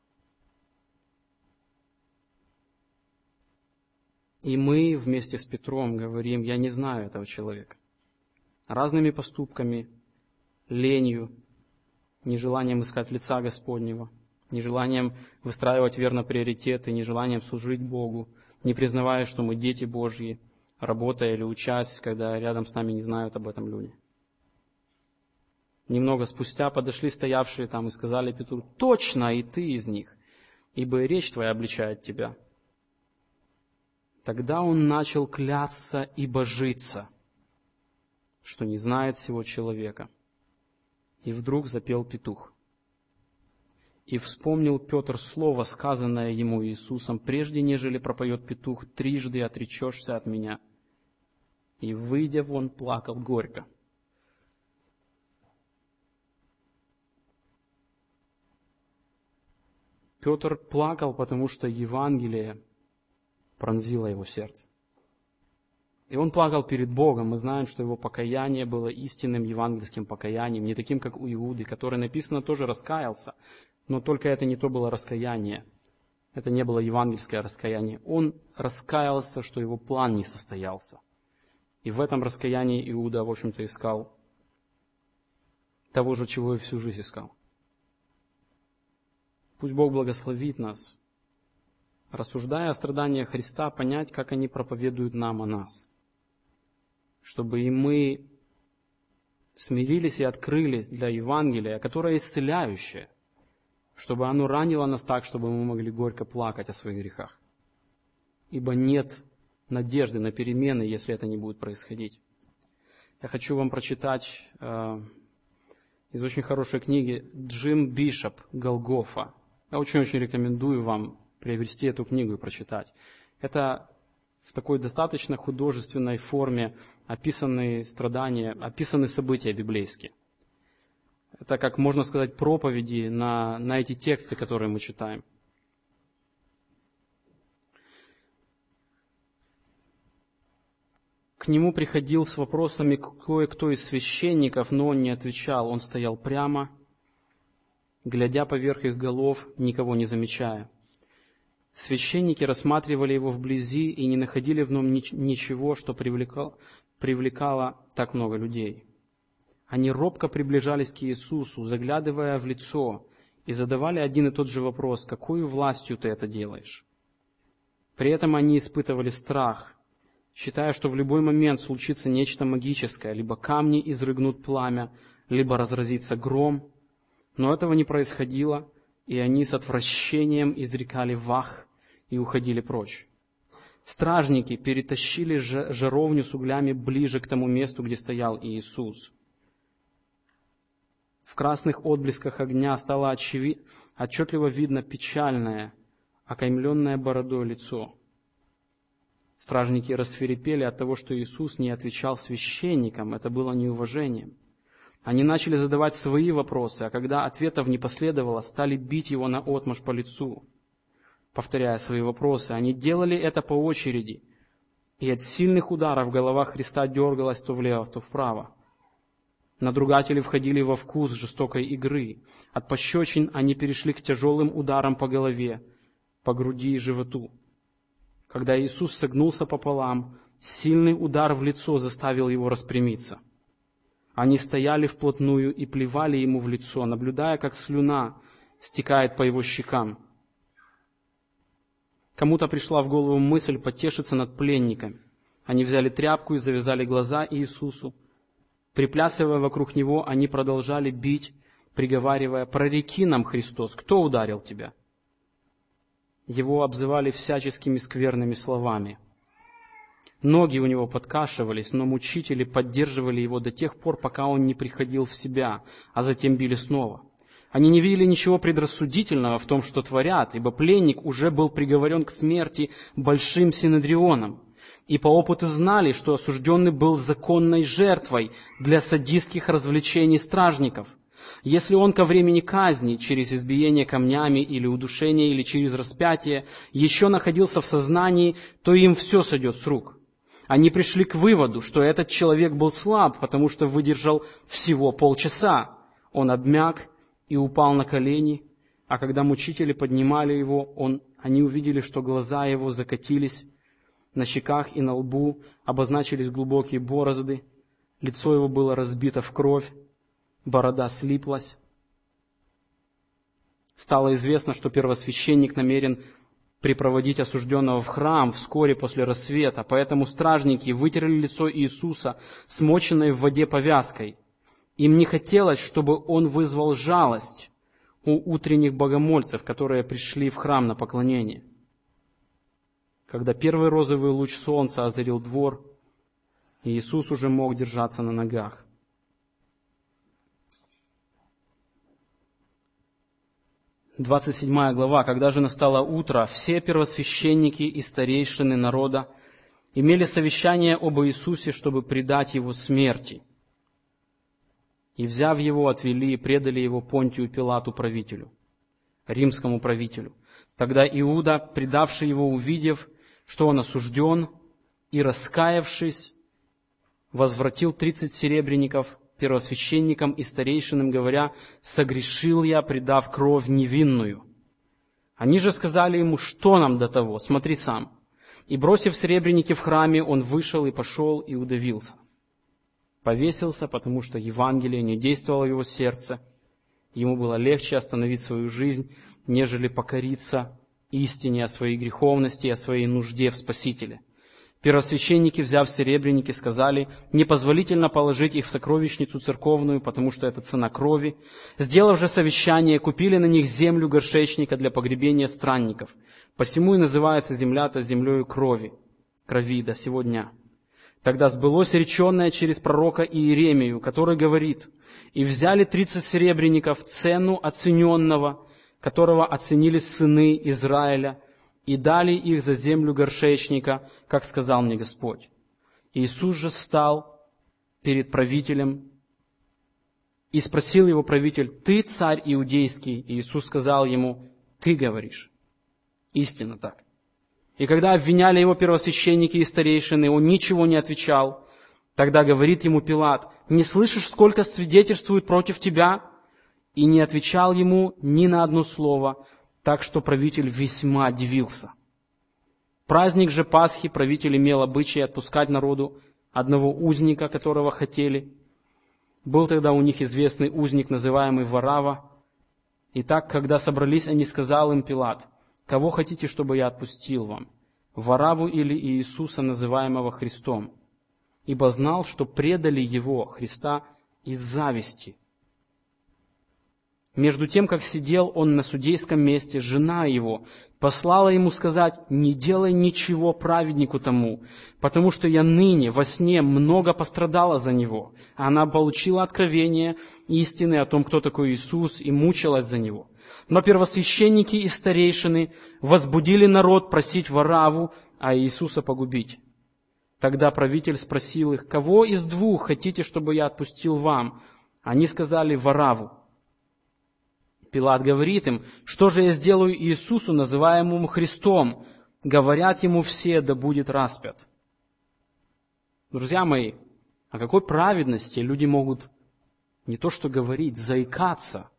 И мы вместе с Петром говорим: я не знаю этого человека. Разными поступками, ленью, нежеланием искать лица Господнего, нежеланием выстраивать верно приоритеты, нежеланием служить Богу, не признавая, что мы дети Божьи, работая или учась, когда рядом с нами не знают об этом люди. Немного спустя подошли стоявшие там и сказали Петру: точно, и ты из них, ибо и речь твоя обличает тебя. Тогда он начал клясться и божиться, что не знает сего человека. И вдруг запел петух. И вспомнил Петр слово, сказанное ему Иисусом: прежде нежели пропоет петух, трижды отречешься от меня. И, выйдя вон, плакал горько. Петр плакал, потому что Евангелие пронзило его сердце. И он плакал перед Богом. Мы знаем, что его покаяние было истинным евангельским покаянием, не таким, как у Иуды, который, написано, тоже раскаялся. Но только это не то было раскаяние. Это не было евангельское раскаяние. Он раскаялся, что его план не состоялся. И в этом раскаянии Иуда, в общем-то, искал того же, чего и всю жизнь искал. Пусть Бог благословит нас, рассуждая о страданиях Христа, понять, как они проповедуют нам о нас. Чтобы и мы смирились и открылись для Евангелия, которое исцеляющее, чтобы оно ранило нас так, чтобы мы могли горько плакать о своих грехах. Ибо нет надежды на перемены, если это не будет происходить. Я хочу вам прочитать э, из очень хорошей книги Джим Бишоп «Голгофа». Я очень-очень рекомендую вам приобрести эту книгу и прочитать. Это в такой достаточно художественной форме описаны страдания, описаны события библейские. Это, как можно сказать, проповеди на, на эти тексты, которые мы читаем. К нему приходил с вопросами кое-кто из священников, но он не отвечал. Он стоял прямо, глядя поверх их голов, никого не замечая. Священники рассматривали его вблизи и не находили в нем ничего, что привлекало, привлекало так много людей. Они робко приближались к Иисусу, заглядывая в лицо, и задавали один и тот же вопрос: «Какою властью ты это делаешь?» При этом они испытывали страх, считая, что в любой момент случится нечто магическое, либо камни изрыгнут пламя, либо разразится гром. Но этого не происходило, и они с отвращением изрекали вах и уходили прочь. Стражники перетащили жаровню с углями ближе к тому месту, где стоял Иисус. В красных отблесках огня стало очеви... отчетливо видно печальное, окаймленное бородой лицо. Стражники рассвирепели от того, что Иисус не отвечал священникам. Это было неуважением. Они начали задавать свои вопросы, а когда ответов не последовало, стали бить его наотмашь по лицу, повторяя свои вопросы. Они делали это по очереди, и от сильных ударов голова Христа дергалась то влево, то вправо. Надругатели входили во вкус жестокой игры. От пощечин они перешли к тяжелым ударам по голове, по груди и животу. Когда Иисус согнулся пополам, сильный удар в лицо заставил его распрямиться. Они стояли вплотную и плевали ему в лицо, наблюдая, как слюна стекает по его щекам. Кому-то пришла в голову мысль потешиться над пленниками. Они взяли тряпку и завязали глаза Иисусу. Приплясывая вокруг него, они продолжали бить, приговаривая: «Прореки нам, Христос, кто ударил тебя?» Его обзывали всяческими скверными словами. Ноги у него подкашивались, но мучители поддерживали его до тех пор, пока он не приходил в себя, а затем били снова. Они не видели ничего предрассудительного в том, что творят, ибо пленник уже был приговорен к смерти большим синедрионом, и по опыту знали, что осужденный был законной жертвой для садистских развлечений стражников. Если он ко времени казни, через избиение камнями или удушение, или через распятие, еще находился в сознании, то им все сойдет с рук. Они пришли к выводу, что этот человек был слаб, потому что выдержал всего полчаса. Он обмяк и упал на колени, а когда мучители поднимали его, он, они увидели, что глаза его закатились, на щеках и на лбу обозначились глубокие борозды, лицо его было разбито в кровь, борода слиплась. Стало известно, что первосвященник намерен припроводить осужденного в храм вскоре после рассвета, поэтому стражники вытерли лицо Иисуса смоченной в воде повязкой. Им не хотелось, чтобы он вызвал жалость у утренних богомольцев, которые пришли в храм на поклонение. Когда первый розовый луч солнца озарил двор, Иисус уже мог держаться на ногах. двадцать седьмая глава. Когда же настало утро, все первосвященники и старейшины народа имели совещание об Иисусе, чтобы предать его смерти. И, взяв его, отвели и предали его Понтию Пилату, правителю, римскому правителю. Тогда Иуда, предавший его, увидев, что он осужден, и, раскаявшись, возвратил тридцать серебряников первосвященникам и старейшинам, говоря: «Согрешил я, предав кровь невинную». Они же сказали ему: «Что нам до того? Смотри сам». И, бросив серебряники в храме, он вышел и пошел и удавился. Повесился, потому что Евангелие не действовало в его сердце. Ему было легче остановить свою жизнь, нежели покориться истине о своей греховности и о своей нужде в Спасителе. Первосвященники, взяв серебряники, сказали: «Непозволительно положить их в сокровищницу церковную, потому что это цена крови». Сделав же совещание, купили на них землю горшечника для погребения странников. Посему и называется земля-то землею крови, крови до сего дня. Тогда сбылось реченное через пророка Иеремию, который говорит: «И взяли тридцать серебряников, цену оцененного, которого оценили сыны Израиля, и дали их за землю горшечника, как сказал мне Господь». Иисус же стал перед правителем, и спросил его правитель: «Ты царь иудейский?» И Иисус сказал ему: «Ты говоришь». Истинно так. И когда обвиняли его первосвященники и старейшины, он ничего не отвечал. Тогда говорит ему Пилат: «Не слышишь, сколько свидетельствуют против тебя?» И не отвечал ему ни на одно слово, так что правитель весьма дивился. Праздник же Пасхи правитель имел обычай отпускать народу одного узника, которого хотели. Был тогда у них известный узник, называемый Варава. Итак, когда собрались они, сказал им Пилат: «Кого хотите, чтобы я отпустил вам, Варавву или Иисуса, называемого Христом, ибо знал, что предали Его, Христа, из зависти. Между тем, как сидел он на судейском месте, жена его послала ему сказать: «Не делай ничего праведнику тому, потому что я ныне во сне много пострадала за него». Она получила откровение истины о том, кто такой Иисус, и мучилась за него. Но первосвященники и старейшины возбудили народ просить Варавву, а Иисуса погубить. Тогда правитель спросил их: «Кого из двух хотите, чтобы я отпустил вам?» Они сказали: «Варавву». Пилат говорит им: «Что же я сделаю Иисусу, называемому Христом?» Говорят ему все: «Да будет распят». Друзья мои, о какой праведности люди могут не то что говорить, заикаться?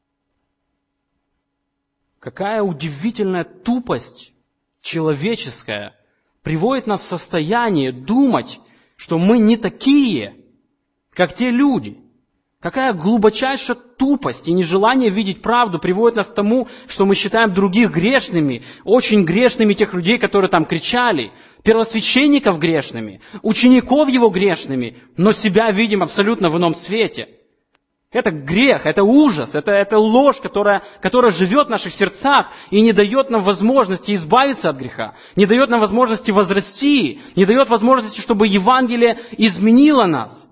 Какая удивительная тупость человеческая приводит нас в состояние думать, что мы не такие, как те люди. Какая глубочайшая тупость и нежелание видеть правду приводит нас к тому, что мы считаем других грешными, очень грешными тех людей, которые там кричали, первосвященников грешными, учеников его грешными, но себя видим абсолютно в ином свете. Это грех, это ужас, это, это ложь, которая, которая живет в наших сердцах и не дает нам возможности избавиться от греха, не дает нам возможности возрасти, не дает возможности, чтобы Евангелие изменило нас.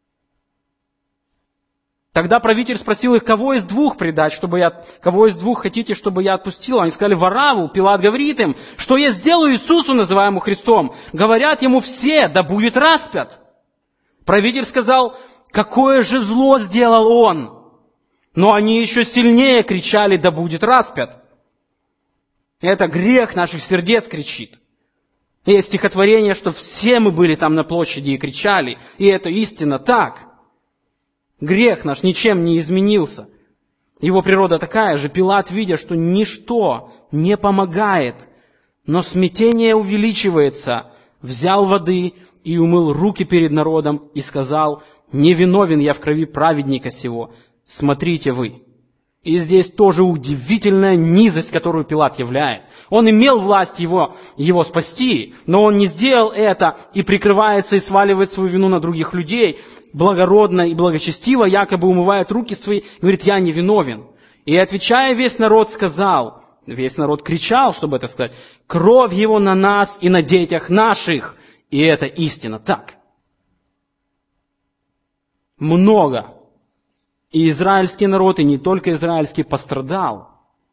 Тогда правитель спросил их: «Кого из двух предать, чтобы я, кого из двух хотите, чтобы я отпустил?» Они сказали: «Варавву». Пилат говорит им: «Что я сделаю Иисусу, называемому Христом?» Говорят ему все: «Да будет распят». Правитель сказал: «Какое же зло сделал он?» Но они еще сильнее кричали: «Да будет распят». Это грех наших сердец кричит. Есть стихотворение, что все мы были там на площади и кричали, и это истинно так. Грех наш ничем не изменился. Его природа такая же. Пилат, видя, что ничто не помогает, но смятение увеличивается, взял воды и умыл руки перед народом и сказал: «Не виновен я в крови праведника сего, смотрите вы». И здесь тоже удивительная низость, которую Пилат являет. Он имел власть его, его спасти, но он не сделал это и прикрывается и сваливает свою вину на других людей. Благородно и благочестиво якобы умывает руки свои, говорит: «Я не виновен». И отвечая, весь народ сказал, весь народ кричал, чтобы это сказать: «Кровь его на нас и на детях наших». И это истина так. Много. И израильский народ, и не только израильский, пострадал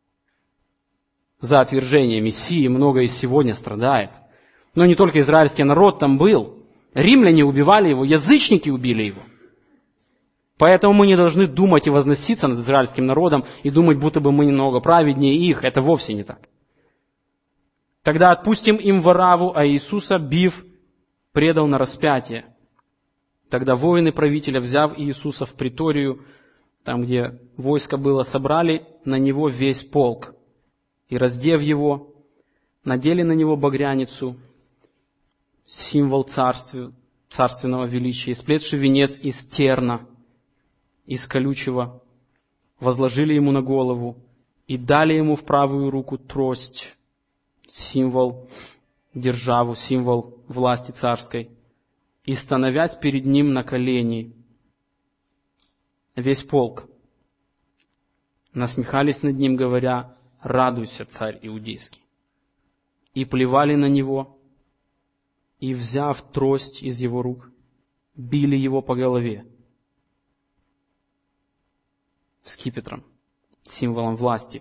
за отвержение Мессии. Много и сегодня страдает. Но не только израильский народ там был. Римляне убивали его, язычники убили его. Поэтому мы не должны думать и возноситься над израильским народом и думать, будто бы мы немного праведнее их. Это вовсе не так. Тогда отпустим им Варавву, а Иисуса, бив, предал на распятие. Тогда воины правителя, взяв Иисуса в приторию, там, где войско было, собрали на него весь полк. И, раздев его, надели на него багряницу, символ царствия, царственного величия, и сплетший венец из терна, из колючего, возложили ему на голову и дали ему в правую руку трость, символ державу, символ власти царской, и, становясь перед ним на колени, весь полк насмехались над ним, говоря: «Радуйся, царь иудейский». И плевали на него, и, взяв трость из его рук, били его по голове скипетром, символом власти.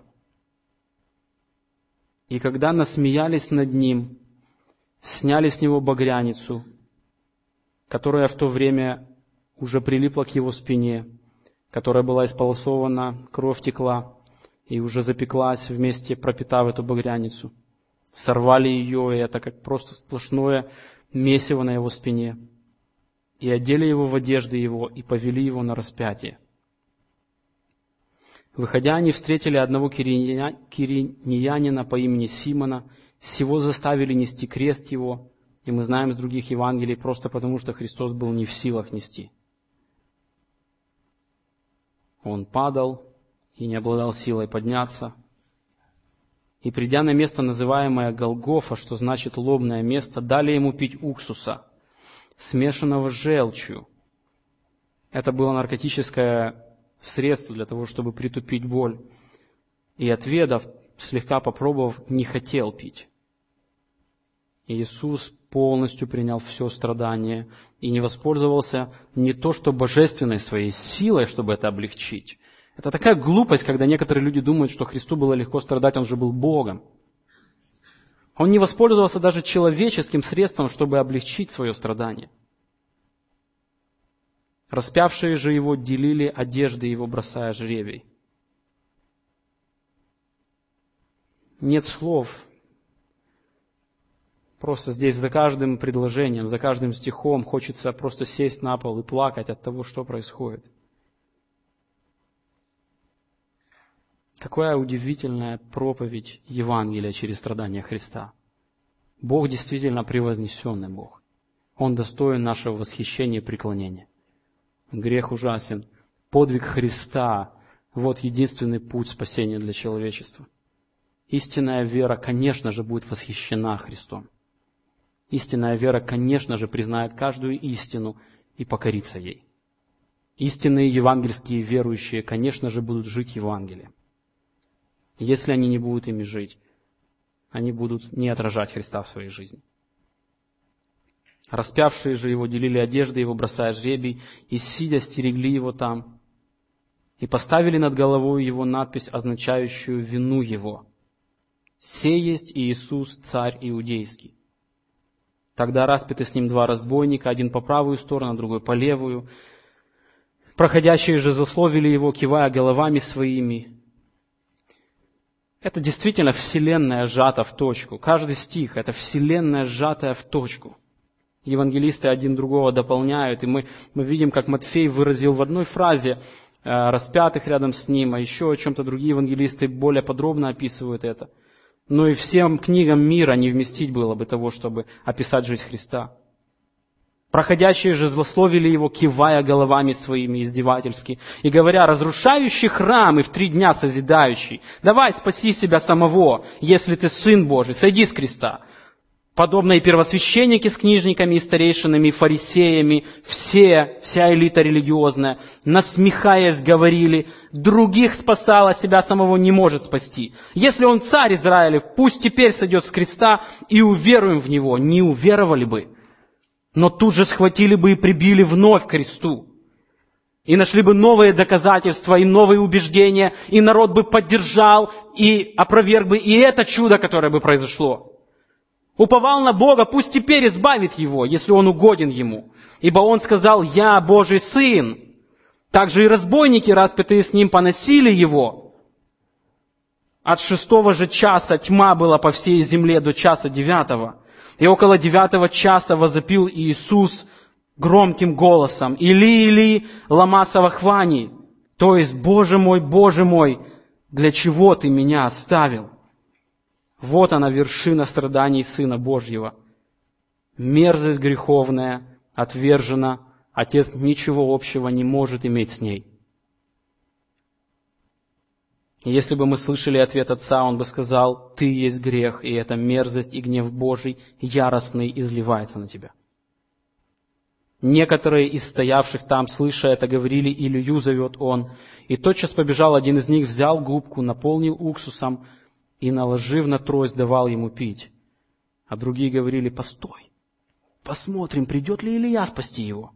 И когда насмеялись над ним, сняли с него багряницу, которая в то время уже прилипла к его спине, которая была исполосована, кровь текла и уже запеклась вместе, пропитав эту багряницу. Сорвали ее, и это как просто сплошное месиво на его спине. И одели его в одежды его, и повели его на распятие. Выходя, они встретили одного киринеянина по имени Симона. Сего заставили нести крест его, и мы знаем с других Евангелий, просто потому что Христос был не в силах нести. Он падал и не обладал силой подняться. И, придя на место, называемое Голгофа, что значит лобное место, дали ему пить уксуса, смешанного с желчью. Это было наркотическое средство для того, чтобы притупить боль. И, отведав, слегка попробовав, не хотел пить. И Иисус полностью принял все страдание и не воспользовался не то что божественной своей силой, чтобы это облегчить. Это такая глупость, когда некоторые люди думают, что Христу было легко страдать, Он же был Богом. Он не воспользовался даже человеческим средством, чтобы облегчить свое страдание. Распявшие же Его делили одежды Его, бросая жребий. Нет слов. Просто здесь за каждым предложением, за каждым стихом хочется просто сесть на пол и плакать от того, что происходит. Какая удивительная проповедь Евангелия через страдания Христа. Бог действительно превознесенный Бог. Он достоин нашего восхищения и преклонения. Грех ужасен. Подвиг Христа – вот единственный путь спасения для человечества. Истинная вера, конечно же, будет восхищена Христом. Истинная вера, конечно же, признает каждую истину и покорится ей. Истинные евангельские верующие, конечно же, будут жить Евангелием. Если они не будут ими жить, они будут не отражать Христа в своей жизни. Распявшие же Его делили одежды Его, бросая жребий, и, сидя, стерегли Его там, и поставили над головой Его надпись, означающую вину Его. «Сей есть Иисус, царь иудейский». Тогда распяты с Ним два разбойника, один по правую сторону, другой по левую. Проходящие же злословили Его, кивая головами своими. Это действительно вселенная сжата в точку. Каждый стих – это вселенная сжатая в точку. Евангелисты один другого дополняют, и мы, мы видим, как Матфей выразил в одной фразе э, распятых рядом с ним, а еще о чем-то другие евангелисты более подробно описывают это. Но и всем книгам мира не вместить было бы того, чтобы описать жизнь Христа. Проходящие же злословили Его, кивая головами своими издевательски, и говоря: разрушающий храм и в три дня созидающий, давай спаси себя самого, если ты Сын Божий, сойди с креста. Подобно и первосвященники с книжниками, и старейшинами, и фарисеями, все, вся элита религиозная, насмехаясь, говорили: других спасал, а себя самого не может спасти. Если Он царь Израилев, пусть теперь сойдет с креста, и уверуем в Него. Не уверовали бы, но тут же схватили бы и прибили вновь к кресту. И нашли бы новые доказательства и новые убеждения, и народ бы поддержал и опроверг бы и это чудо, которое бы произошло. Уповал на Бога, пусть теперь избавит его, если он угоден ему. Ибо он сказал: «Я Божий Сын». Также и разбойники, распятые с ним, поносили его. От шестого же часа тьма была по всей земле до часа девятого. И около девятого часа возопил Иисус громким голосом: «Или, Или, лама савахвани», то есть: «Боже мой, Боже мой, для чего ты меня оставил?» Вот она, вершина страданий Сына Божьего. Мерзость греховная отвержена, Отец ничего общего не может иметь с ней. И если бы мы слышали ответ Отца, Он бы сказал: «Ты есть грех, и эта мерзость и гнев Божий яростный изливается на тебя». Некоторые из стоявших там, слыша это, говорили: «Илью зовет он». И тотчас побежал один из них, взял губку, наполнил уксусом и, наложив на трость, давал ему пить. А другие говорили: «Постой, посмотрим, придет ли Илия спасти его».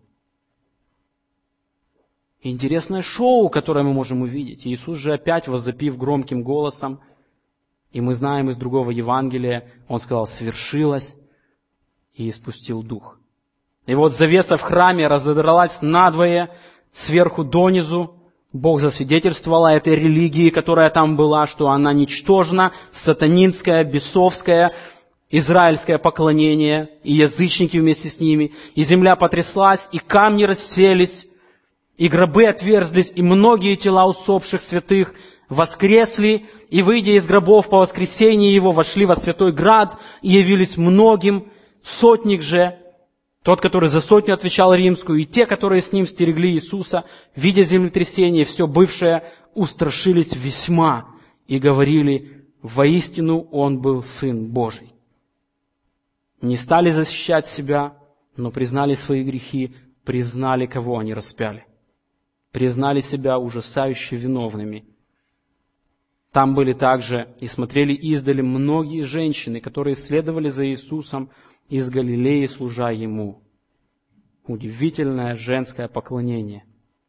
Интересное шоу, которое мы можем увидеть. Иисус же опять, возопив громким голосом, и мы знаем из другого Евангелия, Он сказал: «Свершилось», и испустил дух. И вот завеса в храме разодралась надвое, сверху донизу. Бог засвидетельствовал о этой религии, которая там была, что она ничтожна, сатанинская, бесовская, израильское поклонение, и язычники вместе с ними. И земля потряслась, и камни расселись, и гробы отверзлись, и многие тела усопших святых воскресли, и, выйдя из гробов по воскресении Его, вошли во святой град и явились многим. Сотник же, тот, который за сотню отвечал римскую, и те, которые с ним стерегли Иисуса, видя землетрясение, все бывшее, устрашились весьма и говорили: Воистину Он был Сын Божий. Не стали защищать себя, но признали свои грехи, признали, кого они распяли. Признали себя ужасающе виновными. Там были также и смотрели издали многие женщины, которые следовали за Иисусом из Галилеи, служа Ему. Удивительное женское поклонение,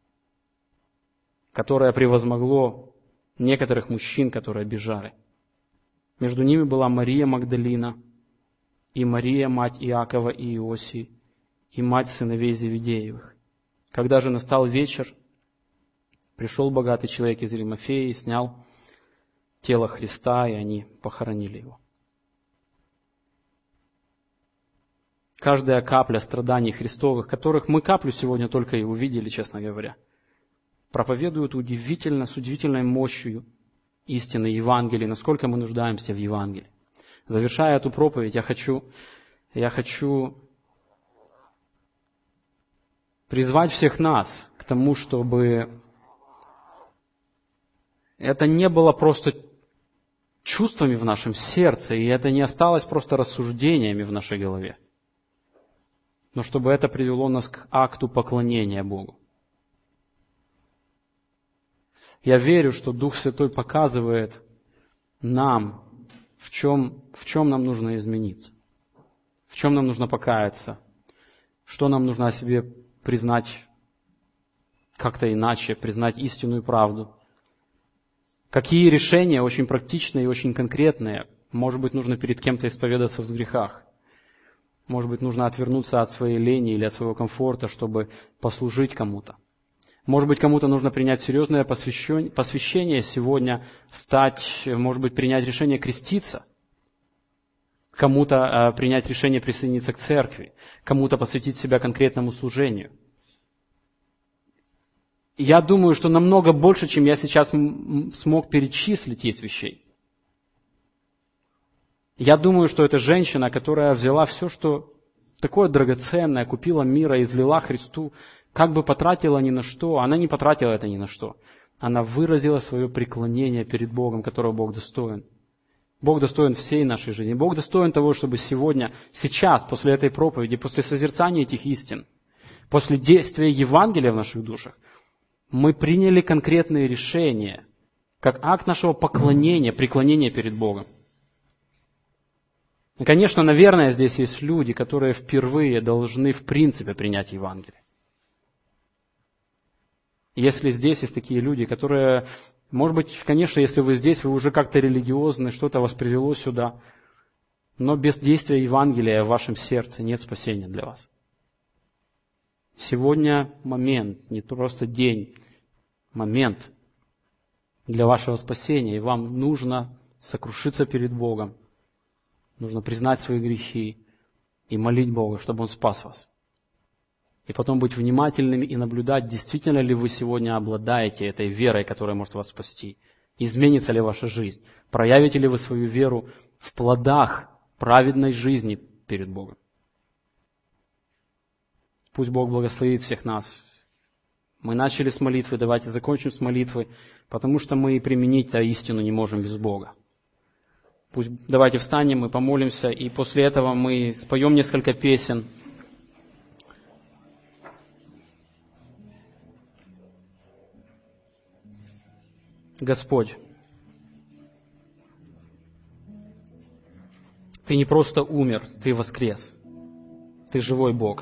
которое превозмогло некоторых мужчин, которые бежали. Между ними была Мария Магдалина, и Мария, мать Иакова и Иосии, и мать сыновей Зеведеевых. Когда же настал вечер, пришел богатый человек из Римафеи и снял тело Христа, и они похоронили его. Каждая капля страданий Христовых, которых мы каплю сегодня только и увидели, честно говоря, проповедуют удивительно, с удивительной мощью истины Евангелия, насколько мы нуждаемся в Евангелии. Завершая эту проповедь, я хочу, я хочу призвать всех нас к тому, чтобы это не было просто чувствами в нашем сердце, и это не осталось просто рассуждениями в нашей голове, но чтобы это привело нас к акту поклонения Богу. Я верю, что Дух Святой показывает нам, в чем, в чем нам нужно измениться, в чем нам нужно покаяться, что нам нужно о себе признать как-то иначе, признать истинную правду. Какие решения очень практичные и очень конкретные. Может быть, нужно перед кем-то исповедаться в грехах. Может быть, нужно отвернуться от своей лени или от своего комфорта, чтобы послужить кому-то. Может быть, кому-то нужно принять серьезное посвящение сегодня, стать, может быть, принять решение креститься. Кому-то принять решение присоединиться к церкви. Кому-то посвятить себя конкретному служению. Я думаю, что намного больше, чем я сейчас смог перечислить, есть вещей. Я думаю, что это женщина, которая взяла все, что такое драгоценное, купила мира, излила Христу, как бы потратила ни на что, она не потратила это ни на что. Она выразила свое преклонение перед Богом, которого Бог достоин. Бог достоин всей нашей жизни. Бог достоин того, чтобы сегодня, сейчас, после этой проповеди, после созерцания этих истин, после действия Евангелия в наших душах, мы приняли конкретные решения, как акт нашего поклонения, преклонения перед Богом. И, конечно, наверное, здесь есть люди, которые впервые должны в принципе принять Евангелие. Если здесь есть такие люди, которые, может быть, конечно, если вы здесь, вы уже как-то религиозны, что-то вас привело сюда, но без действия Евангелия в вашем сердце нет спасения для вас. Сегодня момент, не просто день, момент для вашего спасения, и вам нужно сокрушиться перед Богом, нужно признать свои грехи и молить Бога, чтобы Он спас вас. И потом быть внимательными и наблюдать, действительно ли вы сегодня обладаете этой верой, которая может вас спасти. Изменится ли ваша жизнь? Проявите ли вы свою веру в плодах праведной жизни перед Богом? Пусть Бог благословит всех нас. Мы начали с молитвы, давайте закончим с молитвы, потому что мы и применить-то истину не можем без Бога. Пусть давайте встанем, мы помолимся, и после этого мы споем несколько песен. Господь, Ты не просто умер, Ты воскрес. Ты живой Бог.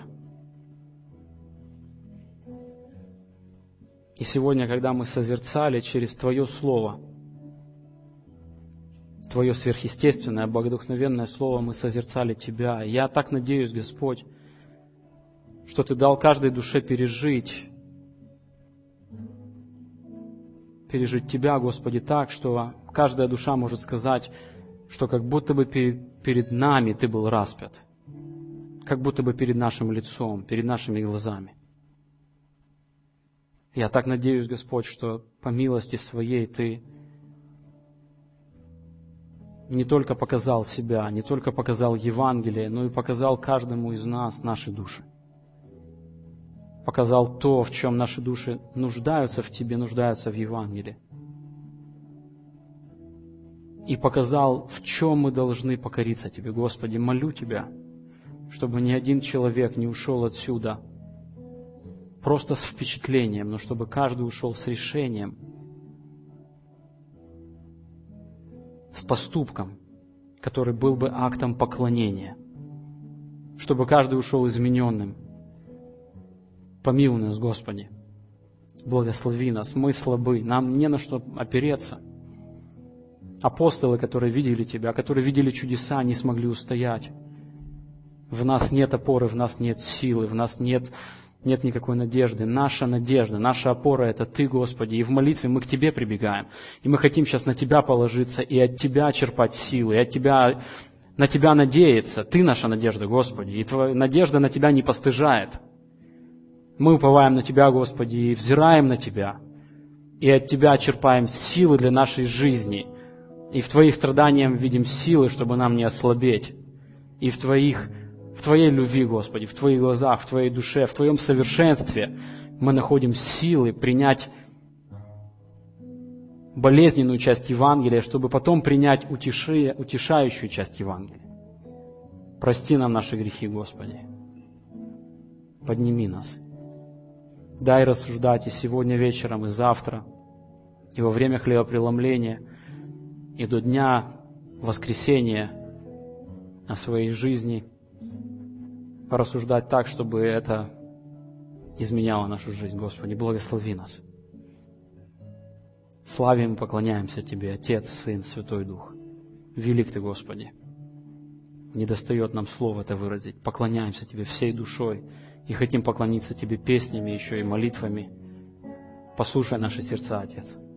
И сегодня, когда мы созерцали через Твое Слово, Твое сверхъестественное, богодухновенное Слово, мы созерцали Тебя. Я так надеюсь, Господь, что Ты дал каждой душе пережить, пережить Тебя, Господи, так, что каждая душа может сказать, что как будто бы перед, перед нами Ты был распят, как будто бы перед нашим лицом, перед нашими глазами. Я так надеюсь, Господь, что по милости Своей Ты не только показал себя, не только показал Евангелие, но и показал каждому из нас наши души. Показал то, в чем наши души нуждаются в Тебе, нуждаются в Евангелии. и показал, в чем мы должны покориться Тебе. Господи, молю Тебя, чтобы ни один человек не ушел отсюда просто с впечатлением, но чтобы каждый ушел с решением, с поступком, который был бы актом поклонения, чтобы каждый ушел измененным. Помилуй нас, Господи, благослови нас, мы слабы, нам не на что опереться. Апостолы, которые видели Тебя, которые видели чудеса, не смогли устоять. В нас нет опоры, в нас нет силы, в нас нет, нет никакой надежды. Наша надежда, наша опора – это Ты, Господи, и в молитве мы к Тебе прибегаем. И мы хотим сейчас на Тебя положиться и от Тебя черпать силы, и от Тебя, на Тебя надеяться. Ты наша надежда, Господи, и Твоя надежда на Тебя не постыжает. Мы уповаем на Тебя, Господи, и взираем на Тебя, и от Тебя черпаем силы для нашей жизни. И в Твоих страданиях видим силы, чтобы нам не ослабеть. И в, твоих, в Твоей любви, Господи, в Твоих глазах, в Твоей душе, в Твоем совершенстве мы находим силы принять болезненную часть Евангелия, чтобы потом принять утеши, утешающую часть Евангелия. Прости нам наши грехи, Господи. Подними нас. Дай рассуждать и сегодня вечером, и завтра, и во время хлебопреломления, и до дня воскресения о своей жизни, порассуждать так, чтобы это изменяло нашу жизнь. Господи, благослови нас. Славим и поклоняемся Тебе, Отец, Сын, Святой Дух. Велик Ты, Господи. Не достает нам слова это выразить. Поклоняемся Тебе всей душой и хотим поклониться Тебе песнями, еще и молитвами. Послушай наши сердца, Отец.